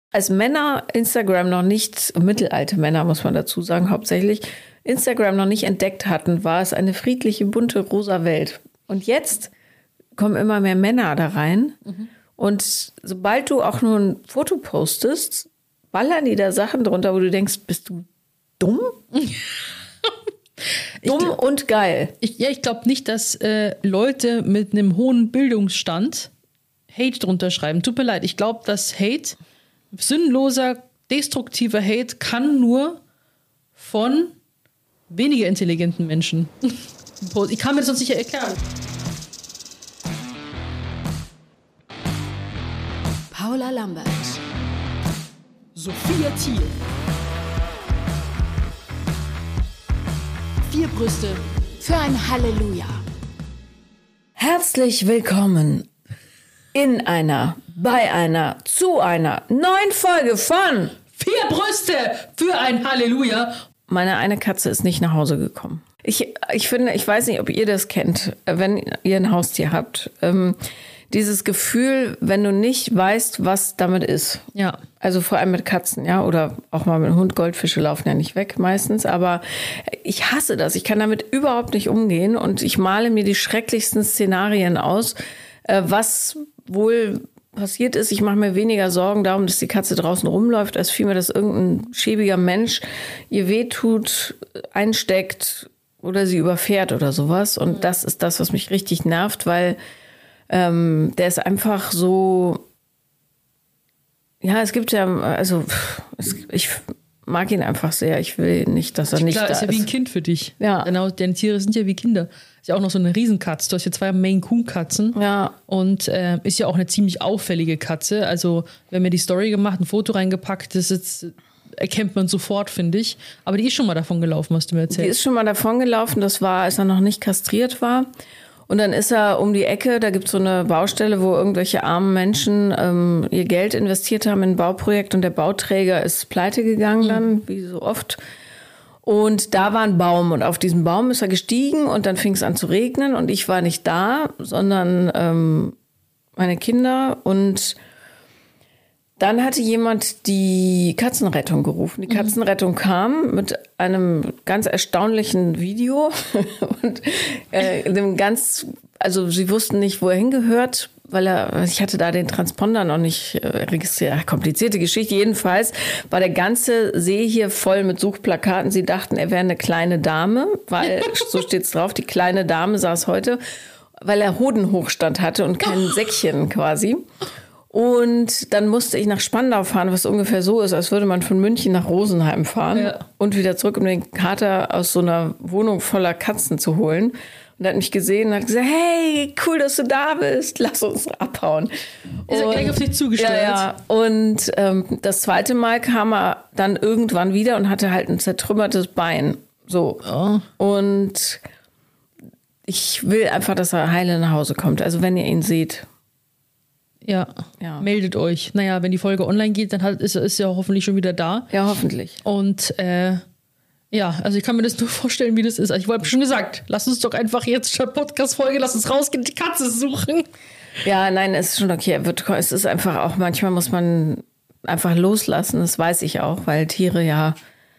Als Männer Instagram noch nicht, mittelalte Männer muss man dazu sagen, hauptsächlich Instagram noch nicht entdeckt hatten, war es eine friedliche, bunte, rosa Welt. Und jetzt kommen immer mehr Männer da rein. Und sobald du auch nur ein Foto postest, ballern die da Sachen drunter, wo du denkst, bist du dumm? Dumm und geil. Ich glaube nicht, dass Leute mit einem hohen Bildungsstand Hate drunter schreiben. Tut mir leid, ich glaube, dass Hate, sinnloser, destruktiver Hate, kann nur von weniger intelligenten Menschen. Ich kann mir das sonst nicht erklären. Paula Lambert, Sophia Thiel. 4 Brüste für ein Halleluja. Herzlich willkommen in einer, bei einer, zu einer neuen Folge von 4 Brüste für ein Halleluja. Meine eine Katze ist nicht nach Hause gekommen. Ich finde, ich weiß nicht, ob ihr das kennt, wenn ihr ein Haustier habt. Dieses Gefühl, wenn du nicht weißt, was damit ist. Ja. Also vor allem mit Katzen, ja, oder auch mal mit dem Hund. Goldfische laufen ja nicht weg meistens, aber ich hasse das. Ich kann damit überhaupt nicht umgehen und ich male mir die schrecklichsten Szenarien aus, was wohl passiert ist. Ich mache mir weniger Sorgen darum, dass die Katze draußen rumläuft, als vielmehr, dass irgendein schäbiger Mensch ihr wehtut, einsteckt oder sie überfährt oder sowas. Und das ist das, was mich richtig nervt, weil der ist einfach so, ja, es gibt ja, also ich mag ihn einfach sehr. Ich will nicht, dass er nicht da ist. Klar, ist ja wie ein Kind für dich. Ja. Genau, deine Tiere sind ja wie Kinder. Ist ja auch noch so eine Riesenkatze. Du hast ja 2 Maine-Coon-Katzen. Ja. Und ist ja auch eine ziemlich auffällige Katze. Also, wir haben ja die Story gemacht, ein Foto reingepackt, das jetzt erkennt man sofort, finde ich. Aber die ist schon mal davon gelaufen, hast du mir erzählt. Die ist schon mal davon gelaufen, das war, als er noch nicht kastriert war. Und dann ist er um die Ecke, da gibt es so eine Baustelle, wo irgendwelche armen Menschen ihr Geld investiert haben in ein Bauprojekt und der Bauträger ist pleite gegangen dann, wie so oft. Und da war ein Baum und auf diesen Baum ist er gestiegen und dann fing es an zu regnen und ich war nicht da, sondern meine Kinder und dann hatte jemand die Katzenrettung gerufen. Die Katzenrettung kam mit einem ganz erstaunlichen Video und also sie wussten nicht, wo er hingehört, weil ich hatte da den Transponder noch nicht registriert. Komplizierte Geschichte. Jedenfalls war der ganze See hier voll mit Suchplakaten. Sie dachten, er wäre eine kleine Dame, weil, so steht's drauf, die kleine Dame saß heute, weil er Hodenhochstand hatte und kein Säckchen quasi. Und dann musste ich nach Spandau fahren, was ungefähr so ist, als würde man von München nach Rosenheim fahren und wieder zurück, um den Kater aus so einer Wohnung voller Katzen zu holen. Und er hat mich gesehen und hat gesagt, hey, cool, dass du da bist, lass uns abhauen. Ist er gleich auf dich zugesteuert? Ja. Und das zweite Mal kam er dann irgendwann wieder und hatte halt ein zertrümmertes Bein. So. Oh. Und ich will einfach, dass er heile nach Hause kommt. Also wenn ihr ihn seht. Ja, meldet euch. Naja, wenn die Folge online geht, dann ist er hoffentlich schon wieder da. Ja, hoffentlich. Und also ich kann mir das nur vorstellen, wie das ist. Also ich habe schon gesagt, lass uns doch einfach jetzt schon Podcast-Folge, lass uns rausgehen, die Katze suchen. Ja, nein, es ist schon okay. Es ist einfach auch, manchmal muss man einfach loslassen, das weiß ich auch, weil Tiere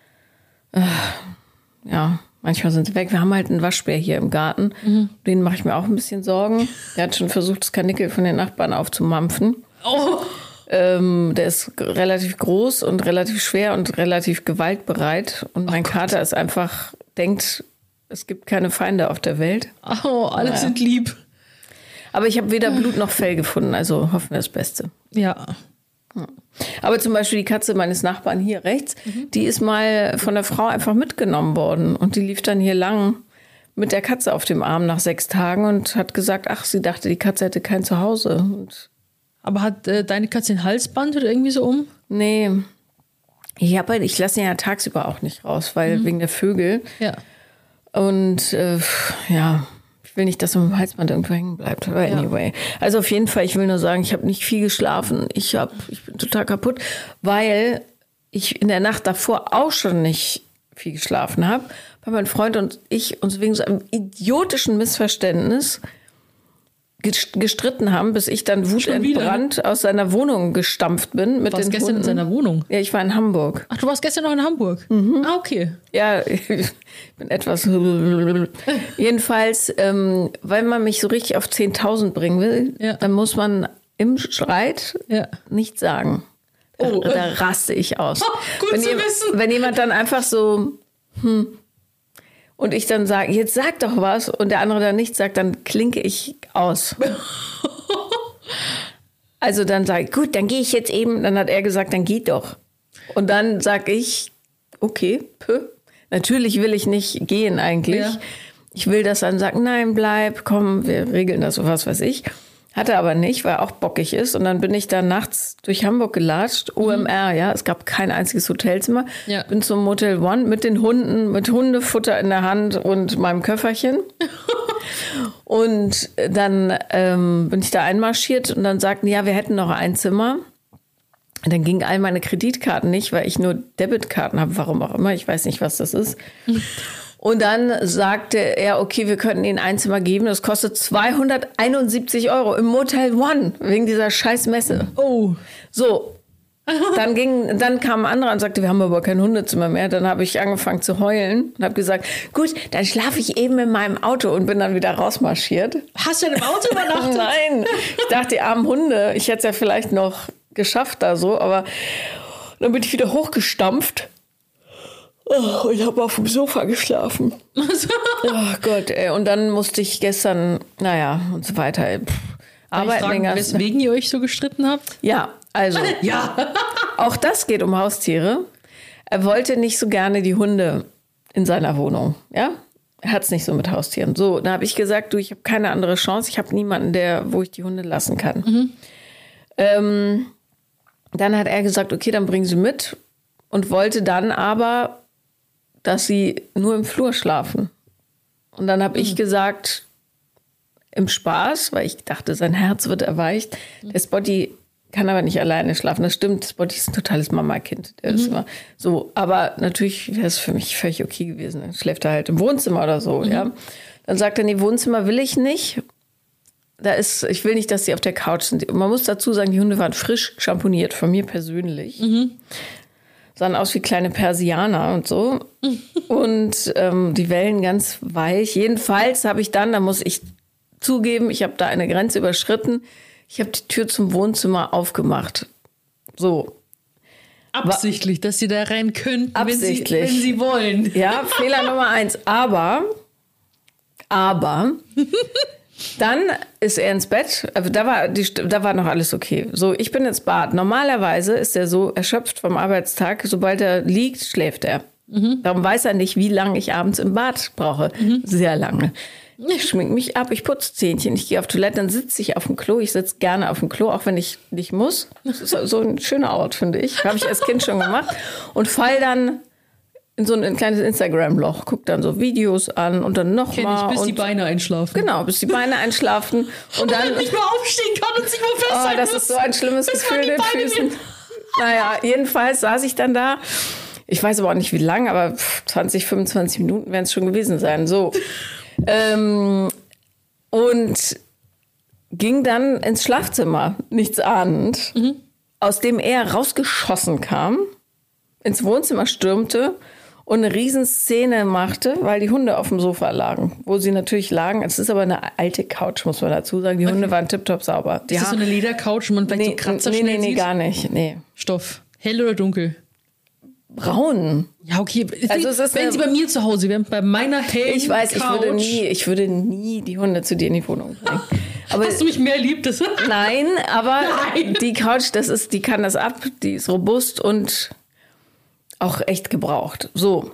manchmal sind sie weg. Wir haben halt einen Waschbär hier im Garten. Den mache ich mir auch ein bisschen Sorgen. Der hat schon versucht, das Karnickel von den Nachbarn aufzumampfen. Oh. Der ist relativ groß und relativ schwer und relativ gewaltbereit. Und mein Kater ist einfach, denkt, es gibt keine Feinde auf der Welt. Oh, alle sind lieb. Aber ich habe weder Blut noch Fell gefunden, also hoffen wir das Beste. Ja. Aber zum Beispiel die Katze meines Nachbarn hier rechts, die ist mal von der Frau einfach mitgenommen worden. Und die lief dann hier lang mit der Katze auf dem Arm nach 6 Tagen und hat gesagt, sie dachte, die Katze hätte kein Zuhause. Aber hat deine Katze ein Halsband oder irgendwie so um? Nee. Ich lasse ihn ja tagsüber auch nicht raus, weil wegen der Vögel. Ja. Und ich will nicht, dass er mit dem Halsband irgendwo hängen bleibt. Aber anyway. Also auf jeden Fall, ich will nur sagen, ich habe nicht viel geschlafen. Ich bin total kaputt, weil ich in der Nacht davor auch schon nicht viel geschlafen habe. Weil mein Freund und ich uns wegen so einem idiotischen Missverständnis gestritten haben, bis ich dann wutentbrannt aus seiner Wohnung gestampft bin. Mit Du warst den gestern Hunden. in seiner Wohnung? Ja, ich war in Hamburg. Ach, du warst gestern noch in Hamburg? Ah, okay. Ja, ich bin etwas... Jedenfalls, weil man mich so richtig auf 10.000 bringen will, dann muss man im Streit nichts sagen. Da raste ich aus. Gut zu wissen. Wenn jemand dann einfach so... Und ich dann sage, jetzt sag doch was, und der andere dann nichts sagt, dann klinke ich aus. Also dann sage ich, gut, dann gehe ich jetzt eben. Dann hat er gesagt, dann geh doch. Und dann sage ich, okay, natürlich will ich nicht gehen eigentlich. Ja. Ich will, dass er dann sagt, nein, bleib, komm, wir regeln das, so was weiß ich. Hat er aber nicht, weil er auch bockig ist. Und dann bin ich da nachts durch Hamburg gelatscht, OMR, ja, es gab kein einziges Hotelzimmer. Ja. Bin zum Motel One mit den Hunden, mit Hundefutter in der Hand und meinem Köfferchen. Und dann bin ich da einmarschiert und dann sagten, ja, wir hätten noch ein Zimmer. Und dann gingen all meine Kreditkarten nicht, weil ich nur Debitkarten habe, warum auch immer, ich weiß nicht, was das ist. Und dann sagte er, okay, wir könnten Ihnen ein Zimmer geben. Das kostet 271 € im Motel One, wegen dieser scheiß Messe. Oh. So, dann kam ein anderer und sagte, wir haben aber kein Hundezimmer mehr. Dann habe ich angefangen zu heulen und habe gesagt, gut, dann schlafe ich eben in meinem Auto und bin dann wieder rausmarschiert. Hast du denn im Auto übernachtet? Nein, ich dachte, die armen Hunde, ich hätte es ja vielleicht noch geschafft da so, aber dann bin ich wieder hochgestampft. Oh, ich habe auf dem Sofa geschlafen. Oh Gott, ey. Und dann musste ich gestern, naja, und so weiter. Arbeiten, weswegen ihr euch so gestritten habt? Ja, also. Ja. Auch das geht um Haustiere. Er wollte nicht so gerne die Hunde in seiner Wohnung. Ja, er hat es nicht so mit Haustieren. So, da habe ich gesagt, du, ich habe keine andere Chance. Ich habe niemanden, wo ich die Hunde lassen kann. Dann hat er gesagt, okay, dann bringen sie mit. Und wollte dann aber, dass sie nur im Flur schlafen. Und dann habe ich gesagt, im Spaß, weil ich dachte, sein Herz wird erweicht. Der Spotty kann aber nicht alleine schlafen. Das stimmt, Spotty ist ein totales Mama-Kind. Der ist immer so. Aber natürlich wäre es für mich völlig okay gewesen. Dann schläft er halt im Wohnzimmer oder so. Ja. Dann sagt er, nee, Wohnzimmer will ich nicht. Ich will nicht, dass sie auf der Couch sind. Man muss dazu sagen, die Hunde waren frisch schamponiert, von mir persönlich. Sahen aus wie kleine Persianer und so. Und die Wellen ganz weich. Jedenfalls habe ich dann, da muss ich zugeben, ich habe da eine Grenze überschritten. Ich habe die Tür zum Wohnzimmer aufgemacht. So. Absichtlich, dass sie da rein könnten, absichtlich. Wenn sie wollen. Ja, Fehler Nummer 1. Aber, dann ist er ins Bett. Da war noch alles okay. So, ich bin ins Bad. Normalerweise ist er so erschöpft vom Arbeitstag. Sobald er liegt, schläft er. Darum weiß er nicht, wie lange ich abends im Bad brauche. Sehr lange. Ich schminke mich ab, ich putze Zähnchen, ich gehe auf Toilette, dann sitze ich auf dem Klo. Ich sitze gerne auf dem Klo, auch wenn ich nicht muss. Das ist so ein schöner Ort, finde ich. Habe ich als Kind schon gemacht. Und fall dann in so ein kleines Instagram-Loch, guck dann so Videos an und dann nochmal. Bis die Beine einschlafen. Genau, bis die Beine einschlafen. Und dann nicht mehr aufstehen kann und sich mal festhalten das ist so ein schlimmes Gefühl in den Füßen. Naja, jedenfalls saß ich dann da. Ich weiß aber auch nicht, wie lang, aber 20, 25 Minuten werden es schon gewesen sein. So. Und ging dann ins Schlafzimmer, nichts ahnend, aus dem er rausgeschossen kam, ins Wohnzimmer stürmte und eine Riesenszene machte, weil die Hunde auf dem Sofa lagen, wo sie natürlich lagen. Es ist aber eine alte Couch, muss man dazu sagen. Die Hunde waren tipptopp sauber. Ist das so eine Ledercouch, wo man vielleicht so Kratzer schnell sieht? Nee, gar nicht. Nee. Stoff. Hell oder dunkel? Braun. Ja, okay. Also es ist wenn sie bei mir zu Hause wären, bei meiner hellen Ich weiß, Couch. ich würde nie die Hunde zu dir in die Wohnung bringen. Aber hast du mich mehr lieb? Nein, aber Nein. Die Couch, die kann das ab, die ist robust und auch echt gebraucht. So.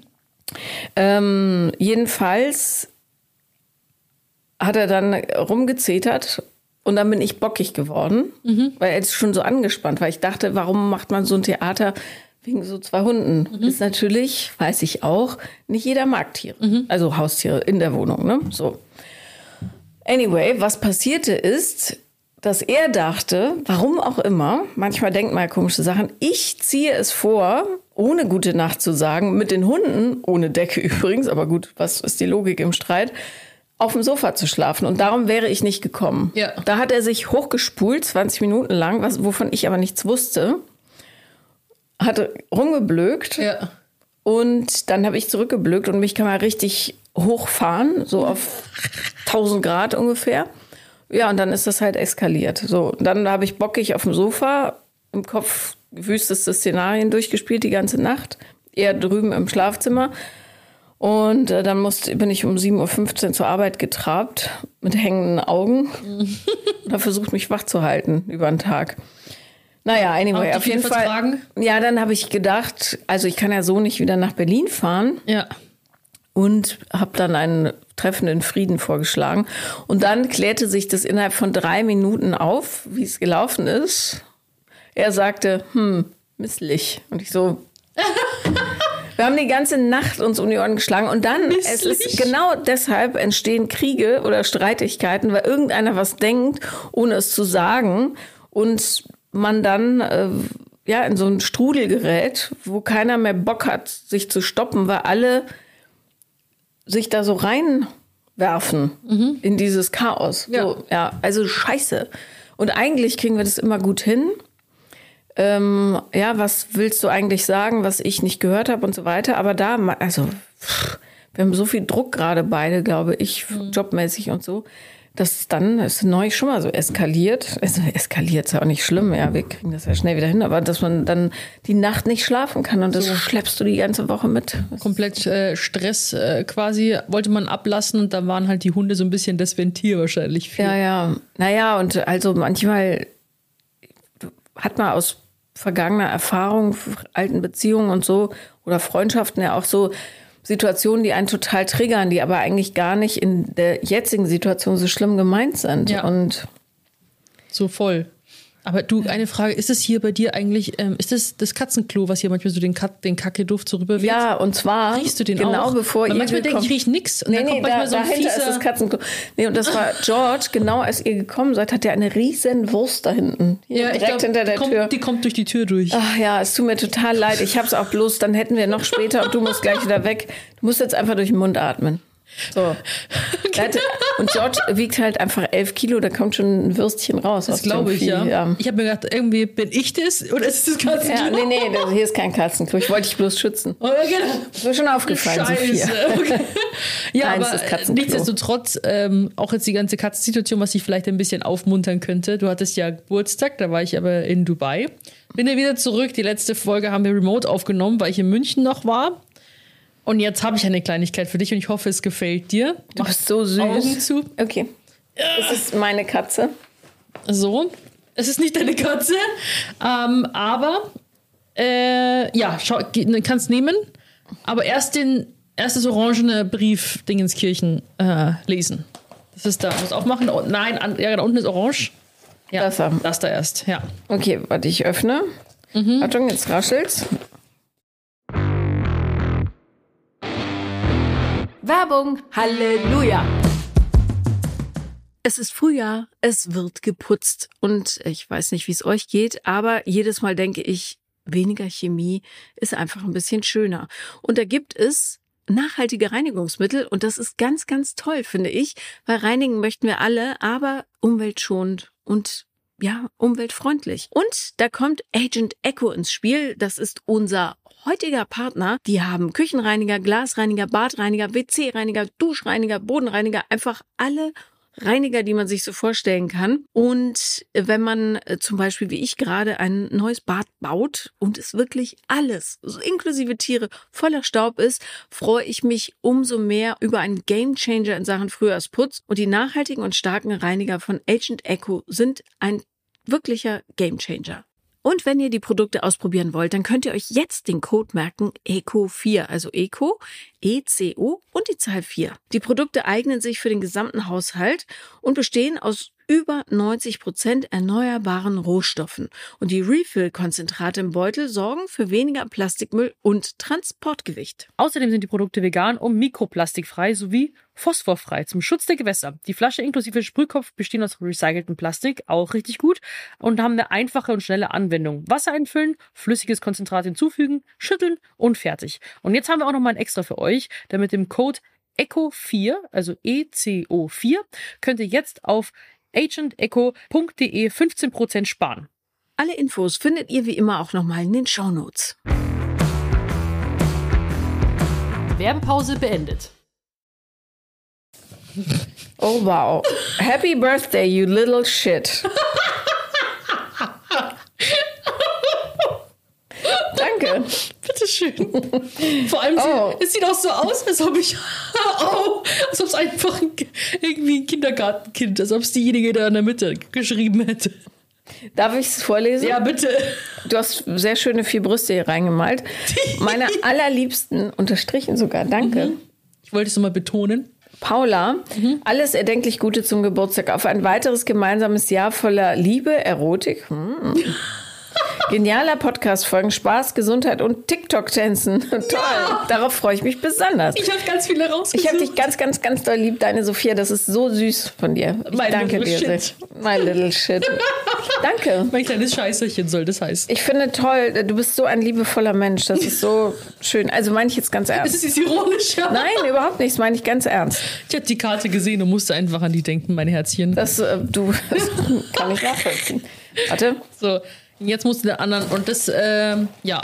Jedenfalls hat er dann rumgezetert und dann bin ich bockig geworden, weil er ist schon so angespannt, weil ich dachte, warum macht man so ein Theater wegen so 2 Hunden? Ist natürlich, weiß ich auch, nicht jeder mag Tiere, also Haustiere in der Wohnung, ne? So. Anyway, was passierte ist, dass er dachte, warum auch immer, manchmal denkt man ja komische Sachen, ich ziehe es vor, ohne gute Nacht zu sagen, mit den Hunden, ohne Decke übrigens, aber gut, was ist die Logik im Streit, auf dem Sofa zu schlafen. Und darum wäre ich nicht gekommen. Ja. Da hat er sich hochgespult, 20 Minuten lang, wovon ich aber nichts wusste. Hatte rumgeblökt. Ja. Und dann habe ich zurückgeblökt und mich kann man richtig hochfahren, so auf 1000 Grad ungefähr. Ja, und dann ist das halt eskaliert. So, dann habe ich bockig auf dem Sofa im Kopf wüsteste Szenarien durchgespielt die ganze Nacht. Er drüben im Schlafzimmer. Und dann bin ich um 7.15 Uhr zur Arbeit getrabt mit hängenden Augen und habe versucht, mich wach zu halten über den Tag. Naja, anyway, auf jeden Fall. Fragen? Ja, dann habe ich gedacht, also ich kann ja so nicht wieder nach Berlin fahren. Ja. Und habe dann ein Treffen in Frieden vorgeschlagen. Und dann klärte sich das innerhalb von 3 Minuten auf, wie es gelaufen ist. Er sagte, misslich. Und ich so... Wir haben die ganze Nacht uns um die Ohren geschlagen und dann, es ist genau deshalb entstehen Kriege oder Streitigkeiten, weil irgendeiner was denkt, ohne es zu sagen und man dann in so einen Strudel gerät, wo keiner mehr Bock hat, sich zu stoppen, weil alle sich da so reinwerfen in dieses Chaos. Ja. So, ja, also scheiße. Und eigentlich kriegen wir das immer gut hin. Was willst du eigentlich sagen, was ich nicht gehört habe und so weiter. Aber wir haben so viel Druck gerade beide, glaube ich, jobmäßig und so, dass dann ist neulich schon mal so eskaliert. Also eskaliert ist ja auch nicht schlimm, ja, wir kriegen das ja schnell wieder hin, aber dass man dann die Nacht nicht schlafen kann und das schleppst du die ganze Woche mit. Komplett Stress quasi wollte man ablassen und da waren halt die Hunde so ein bisschen das Ventil wahrscheinlich für. Ja. Naja, und also manchmal hat man aus vergangener Erfahrung, alten Beziehungen und so oder Freundschaften ja auch so Situationen, die einen total triggern, die aber eigentlich gar nicht in der jetzigen Situation so schlimm gemeint sind. Ja. Und so voll. Aber du, eine Frage, ist es hier bei dir eigentlich, ist das Katzenklo, was hier manchmal so den Kacke-Duft so rüberweht? ja, und zwar Riechst du den genau auch? bevor Weil ihr manchmal denke ich, ich rieche nix. Und dann kommt manchmal so ein dahinter ist fieser... das Katzenklo. Nee, und das war George, genau als ihr gekommen seid, hat er eine riesen Wurst da hinten. Hier direkt hinter der Tür. Die kommt durch die Tür durch. Ach ja, es tut mir total leid. Ich hab's auch bloß, dann hätten wir noch später und du musst gleich wieder weg. Du musst jetzt einfach durch den Mund atmen. So. Und George wiegt halt einfach 11 Kilo, da kommt schon ein Würstchen raus. Das glaube ich, ja. Ich habe mir gedacht, irgendwie bin ich das oder ist das Katzenklo? Ja, nee, hier ist kein Katzenklo. Ich wollte dich bloß schützen. Oh, ja, genau. Das ist mir schon aufgefallen, Scheiße. Sophia. Okay. Ja, Nein, aber es ist Katzenklo. nichtsdestotrotz, auch jetzt die ganze Katzensituation, was ich vielleicht ein bisschen aufmuntern könnte. Du hattest ja Geburtstag, da war ich aber in Dubai. Bin ja wieder zurück. Die letzte Folge haben wir remote aufgenommen, weil ich in München noch war. Und jetzt habe ich eine Kleinigkeit für dich und ich hoffe, es gefällt dir. Du bist so süß. Augen zu. Okay. Es ist meine Katze. So, es ist nicht deine Katze, aber kannst nehmen, aber erst das orangene Brief-Dingenskirchen lesen. Das ist da. Muss aufmachen. Oh, nein, da unten ist orange. Ja, das da erst, ja. Okay, warte, ich öffne. Achtung, jetzt raschelt's. Werbung, Halleluja! Es ist Frühjahr, es wird geputzt und ich weiß nicht, wie es euch geht, aber jedes Mal denke ich, weniger Chemie ist einfach ein bisschen schöner. Und da gibt es nachhaltige Reinigungsmittel und das ist ganz, ganz toll, finde ich, weil reinigen möchten wir alle, aber umweltschonend und umweltfreundlich. Und da kommt Agent Eco ins Spiel. Das ist unser heutiger Partner. Die haben Küchenreiniger, Glasreiniger, Badreiniger, WC-Reiniger, Duschreiniger, Bodenreiniger, einfach alle Reiniger, die man sich so vorstellen kann. Und wenn man zum Beispiel wie ich gerade ein neues Bad baut und es wirklich alles, so inklusive Tiere, voller Staub ist, freue ich mich umso mehr über einen Gamechanger in Sachen Frühjahrsputz. Und die nachhaltigen und starken Reiniger von Agent Eco sind ein wirklicher Gamechanger. Und wenn ihr die Produkte ausprobieren wollt, dann könnt ihr euch jetzt den Code merken, ECO4, also ECO, ECO und die Zahl 4. Die Produkte eignen sich für den gesamten Haushalt und bestehen aus über 90% erneuerbaren Rohstoffen. Und die Refill-Konzentrate im Beutel sorgen für weniger Plastikmüll und Transportgewicht. Außerdem sind die Produkte vegan und mikroplastikfrei sowie phosphorfrei zum Schutz der Gewässer. Die Flasche inklusive Sprühkopf bestehen aus recyceltem Plastik, auch richtig gut, und haben eine einfache und schnelle Anwendung. Wasser einfüllen, flüssiges Konzentrat hinzufügen, schütteln und fertig. Und jetzt haben wir auch noch mal ein Extra für euch, denn mit dem Code ECO4, also ECO4, könnt ihr jetzt auf agenteco.de 15% sparen. Alle Infos findet ihr wie immer auch nochmal in den Shownotes. Werbepause beendet. Oh wow. Happy birthday, you little shit. Danke. Bitteschön. Vor allem, es sieht auch so aus, als ob es einfach irgendwie ein Kindergartenkind, als ob es diejenige da in der Mitte geschrieben hätte. Darf ich es vorlesen? Ja, bitte. Du hast sehr schöne 4 Brüste hier reingemalt. Meine allerliebsten, unterstrichen sogar, danke. Ich wollte es nochmal betonen. Paula, alles erdenklich Gute zum Geburtstag. Auf ein weiteres gemeinsames Jahr voller Liebe, Erotik. Genialer Podcast-Folgen, Spaß, Gesundheit und TikTok-Tänzen. Toll. Darauf freue ich mich besonders. Ich habe ganz viele rausgesucht. Ich habe dich ganz, ganz, ganz doll lieb, deine Sophia. Das ist so süß von dir. Ich danke dir sehr. My little shit. Danke. Mein kleines Scheißerchen soll das heißen. Ich finde toll, du bist so ein liebevoller Mensch. Das ist so schön. Also meine ich jetzt ganz ernst. Das ist ironisch, ja. Nein, überhaupt nicht. Das meine ich ganz ernst. Ich habe die Karte gesehen und musste einfach an die denken, mein Herzchen. Das kann ich nachvollziehen. Warte. So. Jetzt musst du den anderen, und das, ja.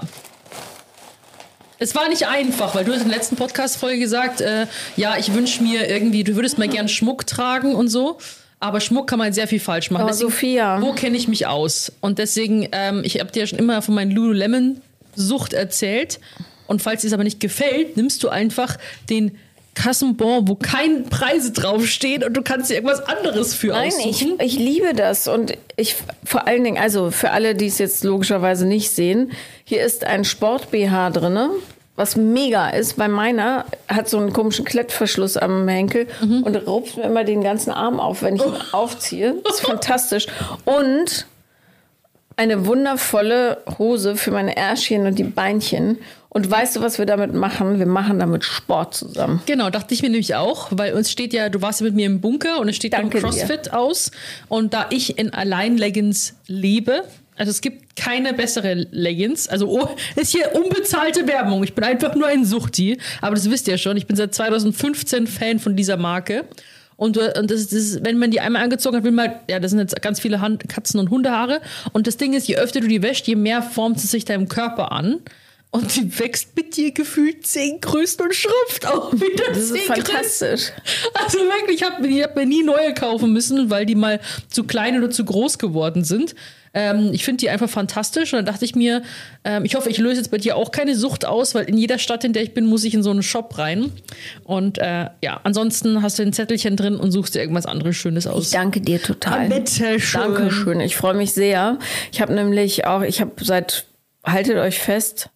Es war nicht einfach, weil du hast in der letzten Podcast-Folge gesagt, ja, ich wünsche mir irgendwie, du würdest mal gern Schmuck tragen und so, aber Schmuck kann man sehr viel falsch machen. Aber deswegen, Sophia. Wo kenne ich mich aus? Und deswegen, ich habe dir ja schon immer von meinen Lululemon-Sucht erzählt, und falls dir es aber nicht gefällt, nimmst du einfach den Kassenbon, wo keine Preise draufstehen und du kannst dir irgendwas anderes für aussuchen. Ich liebe das, und ich vor allen Dingen, also für alle, die es jetzt logischerweise nicht sehen, hier ist ein Sport-BH drin, was mega ist, weil meiner hat so einen komischen Klettverschluss am Henkel und rupft mir immer den ganzen Arm auf, wenn ich ihn aufziehe. Das ist fantastisch. Und eine wundervolle Hose für meine Ärschchen und die Beinchen. Und weißt du, was wir damit machen? Wir machen damit Sport zusammen. Genau, dachte ich mir nämlich auch, weil uns steht ja, du warst ja mit mir im Bunker und es steht dann CrossFit aus. Und da ich in Allein-Leggings lebe, also es gibt keine bessere Leggings, also ist hier unbezahlte Werbung. Ich bin einfach nur ein Suchti, aber das wisst ihr schon. Ich bin seit 2015 Fan von dieser Marke. Und das ist, wenn man die einmal angezogen hat, will man, ja, das sind jetzt ganz viele Katzen- und Hundehaare. Und das Ding ist, je öfter du die wäschst, je mehr formt sie sich deinem Körper an. Und die wächst mit dir gefühlt 10 Größen und schrumpft auch wieder 10 Das ist fantastisch. Also wirklich, ich hab mir nie neue kaufen müssen, weil die mal zu klein oder zu groß geworden sind. Ich finde die einfach fantastisch. Und dann dachte ich mir, ich hoffe, ich löse jetzt bei dir auch keine Sucht aus, weil in jeder Stadt, in der ich bin, muss ich in so einen Shop rein. Und ja, ansonsten hast du ein Zettelchen drin und suchst dir irgendwas anderes Schönes aus. Ich danke dir total. Bitte schön. Dankeschön. Ich freue mich sehr. Ich habe nämlich auch, haltet euch fest,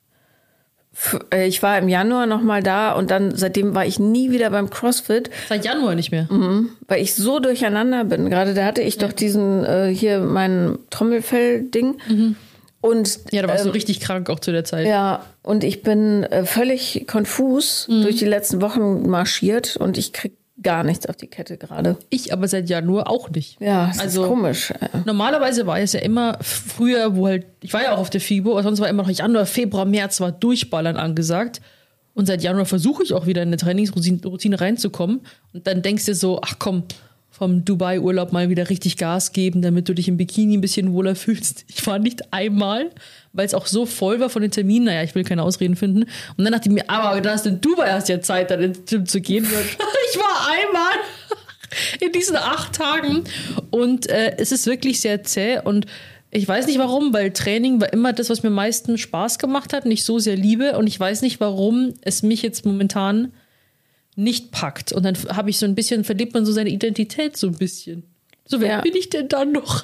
ich war im Januar noch mal da und dann seitdem war ich nie wieder beim CrossFit. Seit Januar nicht mehr. Weil ich so durcheinander bin. Gerade da hatte ich doch diesen, hier mein Trommelfell-Ding. Und, ja, da warst du richtig krank auch zu der Zeit. Ja, und ich bin völlig konfus durch die letzten Wochen marschiert und ich krieg gar nichts auf die Kette gerade. Ich aber seit Januar auch nicht. Ja, das ist komisch. Normalerweise war es ja immer früher, wo halt, ich war ja auch auf der FIBO, aber sonst war immer noch Januar, Februar, März war Durchballern angesagt. Und seit Januar versuche ich auch wieder in eine Trainingsroutine reinzukommen. Und dann denkst du so, ach komm, vom Dubai-Urlaub mal wieder richtig Gas geben, damit du dich im Bikini ein bisschen wohler fühlst. Ich war nicht einmal, weil es auch so voll war von den Terminen. Naja, ich will keine Ausreden finden. Und dann dachte ich mir, aber da hast du in Dubai hast ja Zeit, dann ins Gym zu gehen. Ich war einmal in diesen 8 Tagen. Und es ist wirklich sehr zäh. Und ich weiß nicht warum, weil Training war immer das, was mir am meisten Spaß gemacht hat und ich so sehr liebe. Und ich weiß nicht, warum es mich jetzt momentan nicht packt. Und dann habe ich so ein bisschen, verliert man so seine Identität so ein bisschen. So, wer bin ich denn dann noch?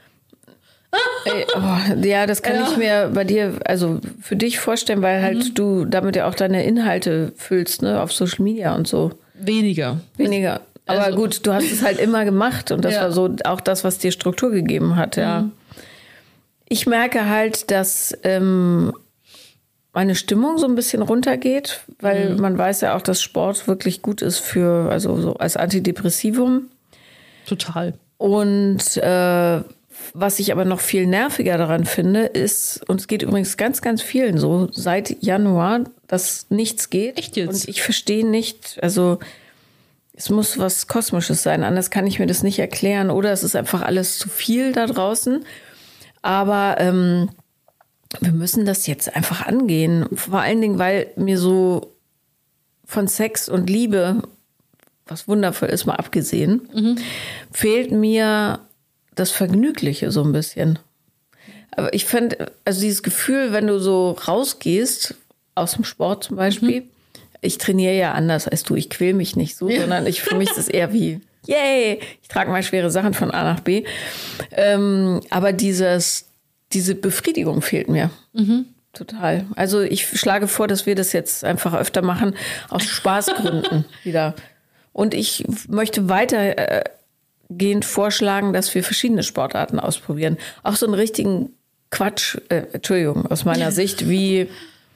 Ja, das kann ich mir bei dir, also für dich vorstellen, weil halt du damit ja auch deine Inhalte füllst, ne, auf Social Media und so. Weniger. Aber also, gut, du hast es halt immer gemacht und das war so auch das, was dir Struktur gegeben hat, ja. Ich merke halt, dass meine Stimmung so ein bisschen runtergeht, weil man weiß ja auch, dass Sport wirklich gut ist für, also so als Antidepressivum. Total. Und was ich aber noch viel nerviger daran finde, ist, und es geht übrigens ganz, ganz vielen so, seit Januar, dass nichts geht. Echt jetzt? Und ich verstehe nicht, also Es muss was Kosmisches sein, anders kann ich mir das nicht erklären. Oder es ist einfach alles zu viel da draußen. Aber wir müssen das jetzt einfach angehen. Vor allen Dingen, weil mir so von Sex und Liebe, was wundervoll ist, mal abgesehen, fehlt mir das Vergnügliche so ein bisschen. Aber ich finde, also dieses Gefühl, wenn du so rausgehst, aus dem Sport zum Beispiel, ich trainiere ja anders als du, ich quäl mich nicht so, sondern für mich ist es eher wie, yay, ich trage mal schwere Sachen von A nach B. Aber diese Befriedigung fehlt mir. Total. Also ich schlage vor, dass wir das jetzt einfach öfter machen, aus Spaßgründen wieder. Und ich möchte weitergehend vorschlagen, dass wir verschiedene Sportarten ausprobieren. Auch so einen richtigen Quatsch, Entschuldigung, aus meiner Sicht, wie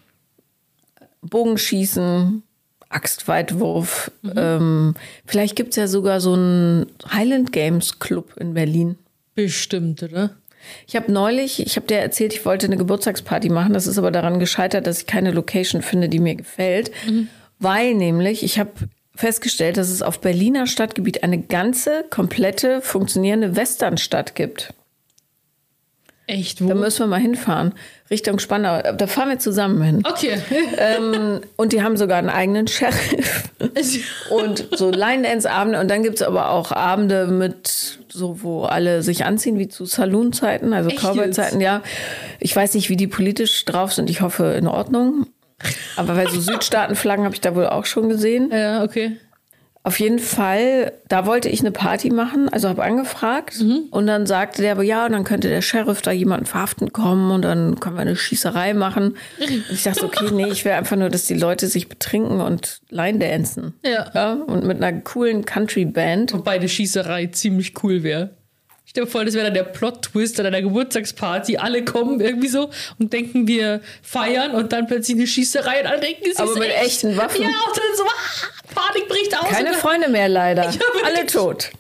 Bogenschießen, Axtweitwurf. Vielleicht gibt es ja sogar so einen Highland Games Club in Berlin. Bestimmt, oder? Ich habe dir erzählt, ich wollte eine Geburtstagsparty machen. Das ist aber daran gescheitert, dass ich keine Location finde, die mir gefällt. Weil nämlich, ich habe festgestellt, dass es auf Berliner Stadtgebiet eine ganze, komplette, funktionierende Westernstadt gibt. Echt, wo? Da müssen wir mal hinfahren. Richtung Spandau. Da fahren wir zusammen hin. Okay. Und die haben sogar einen eigenen Sheriff. Und so Line-Dance-Abende. Und dann gibt es aber auch Abende mit so, wo alle sich anziehen, wie zu Saloon-Zeiten, also Cowboy-Zeiten. Ja, ich weiß nicht, wie die politisch drauf sind. Ich hoffe, in Ordnung. Aber weil so Südstaatenflaggen habe ich da wohl auch schon gesehen. Ja, okay. Auf jeden Fall, da wollte ich eine Party machen, also habe angefragt. Und dann sagte der aber, ja, und dann könnte der Sheriff da jemanden verhaften kommen und dann können wir eine Schießerei machen. Und ich dachte, okay, nee, ich will einfach nur, dass die Leute sich betrinken und Line-dancen. Ja. Und mit einer coolen Country-Band. Wobei die Schießerei ziemlich cool wäre. Stell dir vor, das wäre dann der Plot-Twist an einer Geburtstagsparty. Alle kommen irgendwie so und denken, wir feiern und dann plötzlich eine Schießerei und alle denken, es ist aber mit echten Waffen. Ja, und dann so, Panik bricht aus. Keine Freunde mehr leider. Ja, alle tot.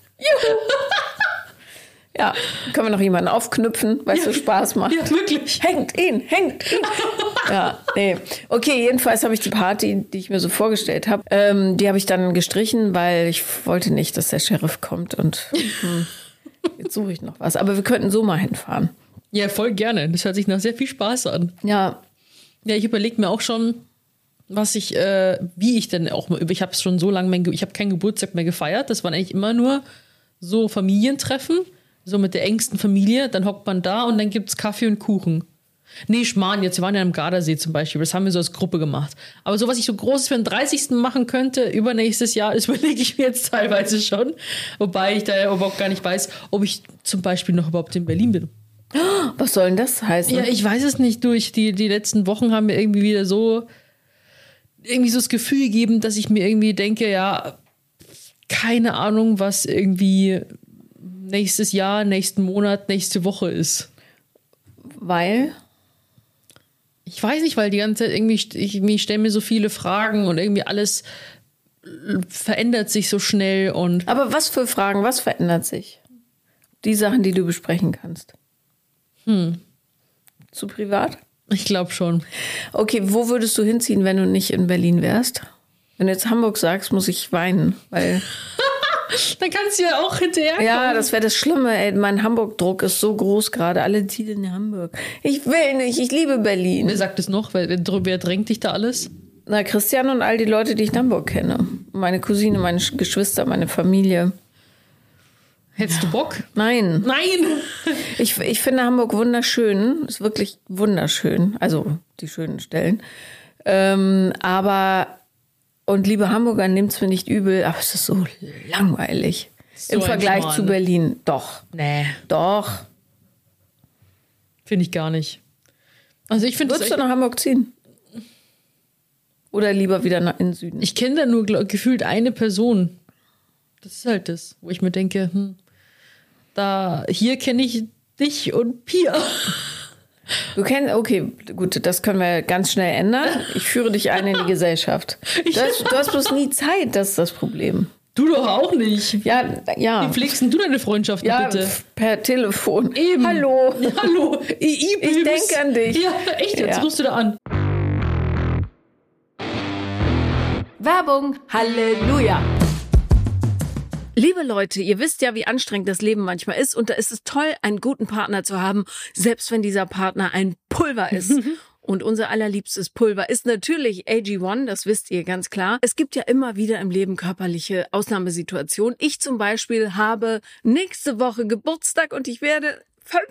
Ja, können wir noch jemanden aufknüpfen, weil es so Spaß macht. Ja, wirklich. Hängt ihn. Ja, nee. Okay, jedenfalls habe ich die Party, die ich mir so vorgestellt habe, die habe ich dann gestrichen, weil ich wollte nicht, dass der Sheriff kommt und jetzt suche ich noch was. Aber wir könnten so mal hinfahren. Ja, voll gerne. Das hört sich nach sehr viel Spaß an. Ja. Ja, ich überlege mir auch schon, wie ich denn auch, ich habe schon so lange, ich habe keinen Geburtstag mehr gefeiert. Das waren eigentlich immer nur so Familientreffen, so mit der engsten Familie. Dann hockt man da und dann gibt's Kaffee und Kuchen. Nee, Schmarrn, jetzt, wir waren ja am Gardasee zum Beispiel, das haben wir so als Gruppe gemacht. Aber so, was ich so Großes für den 30. machen könnte, übernächstes Jahr, das überlege ich mir jetzt teilweise schon. Wobei ich da überhaupt gar nicht weiß, ob ich zum Beispiel noch überhaupt in Berlin bin. Was soll denn das heißen? Ja, ich weiß es nicht. Die letzten Wochen haben mir irgendwie wieder so das Gefühl gegeben, dass ich mir irgendwie denke, ja, keine Ahnung, was irgendwie nächstes Jahr, nächsten Monat, nächste Woche ist. Weil? Ich weiß nicht, weil die ganze Zeit irgendwie, ich stelle mir so viele Fragen und irgendwie alles verändert sich so schnell und. Aber was für Fragen, was verändert sich? Die Sachen, die du besprechen kannst. Zu privat? Ich glaube schon. Okay, wo würdest du hinziehen, wenn du nicht in Berlin wärst? Wenn du jetzt Hamburg sagst, muss ich weinen, weil... Dann kannst du ja auch hinterherkommen. Ja, das wäre das Schlimme, ey. Mein Hamburg-Druck ist so groß gerade. Alle ziehen in Hamburg. Ich will nicht, ich liebe Berlin. Wer sagt es noch? Wer drängt dich da alles? Na, Christian und all die Leute, die ich in Hamburg kenne. Meine Cousine, meine Geschwister, meine Familie. Hättest du Bock? Nein. Nein! Ich finde Hamburg wunderschön. Ist wirklich wunderschön. Also die schönen Stellen. Aber, und liebe Hamburger, nehmt's mir nicht übel, aber es ist so langweilig. So im Vergleich zu Berlin. Doch. Nee. Doch. Finde ich gar nicht. Also ich finde. Würdest du nach Hamburg ziehen? Oder lieber wieder in den Süden? Ich kenne da nur gefühlt eine Person. Das ist halt das, wo ich mir denke, hier kenne ich dich und Pia. Du kennst, okay, gut, das können wir ganz schnell ändern. Ich führe dich ein in die Gesellschaft. Du hast bloß nie Zeit, das ist das Problem. Du doch auch nicht. Ja. Wie pflegst denn du deine Freundschaften bitte? Per Telefon. Eben. Hallo. Ja, hallo. Ich denke an dich. Ja, echt, jetzt rufst du da an. Werbung, Halleluja! Liebe Leute, ihr wisst ja, wie anstrengend das Leben manchmal ist und da ist es toll, einen guten Partner zu haben, selbst wenn dieser Partner ein Pulver ist. Und unser allerliebstes Pulver ist natürlich AG1, das wisst ihr ganz klar. Es gibt ja immer wieder im Leben körperliche Ausnahmesituationen. Ich zum Beispiel habe nächste Woche Geburtstag und ich werde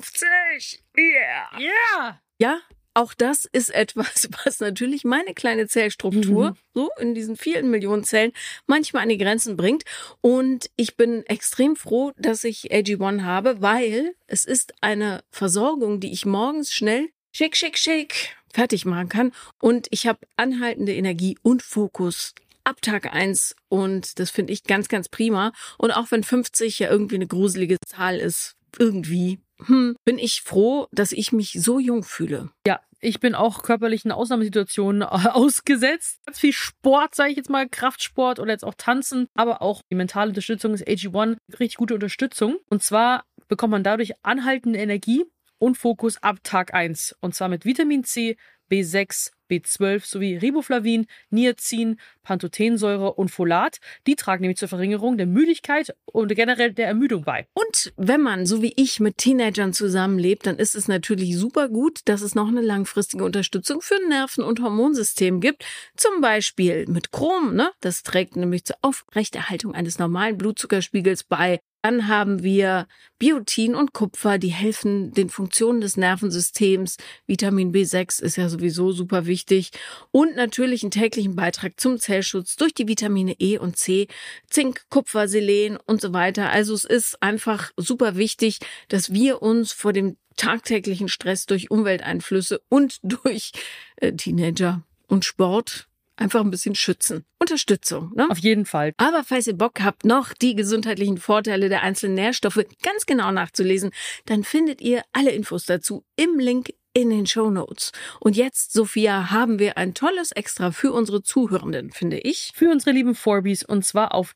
50. Yeah! Yeah! Ja, auch das ist etwas, was natürlich meine kleine Zellstruktur, so in diesen vielen Millionen Zellen, manchmal an die Grenzen bringt. Und ich bin extrem froh, dass ich AG1 habe, weil es ist eine Versorgung, die ich morgens schnell schick fertig machen kann. Und ich habe anhaltende Energie und Fokus ab Tag 1. Und das finde ich ganz, ganz prima. Und auch wenn 50 ja irgendwie eine gruselige Zahl ist, irgendwie, bin ich froh, dass ich mich so jung fühle. Ja, ich bin auch körperlichen Ausnahmesituationen ausgesetzt. Ganz viel Sport, sage ich jetzt mal, Kraftsport oder jetzt auch Tanzen. Aber auch die mentale Unterstützung ist AG1 richtig gute Unterstützung. Und zwar bekommt man dadurch anhaltende Energie und Fokus ab Tag 1. Und zwar mit Vitamin C, B6, B12 sowie Riboflavin, Niacin, Pantothensäure und Folat. Die tragen nämlich zur Verringerung der Müdigkeit und generell der Ermüdung bei. Und wenn man, so wie ich, mit Teenagern zusammenlebt, dann ist es natürlich super gut, dass es noch eine langfristige Unterstützung für Nerven- und Hormonsystem gibt. Zum Beispiel mit Chrom, ne? Das trägt nämlich zur Aufrechterhaltung eines normalen Blutzuckerspiegels bei. Dann haben wir Biotin und Kupfer, die helfen den Funktionen des Nervensystems. Vitamin B6 ist ja sowieso super wichtig. Und natürlich einen täglichen Beitrag zum Zellschutz durch die Vitamine E und C, Zink, Kupfer, Selen und so weiter. Also es ist einfach super wichtig, dass wir uns vor dem tagtäglichen Stress durch Umwelteinflüsse und durch Teenager und Sport einfach ein bisschen schützen. Unterstützung, ne? Auf jeden Fall. Aber falls ihr Bock habt, noch die gesundheitlichen Vorteile der einzelnen Nährstoffe ganz genau nachzulesen, dann findet ihr alle Infos dazu im Link in den Shownotes. Und jetzt, Sophia, haben wir ein tolles Extra für unsere Zuhörenden, finde ich. Für unsere lieben Forbys und zwar auf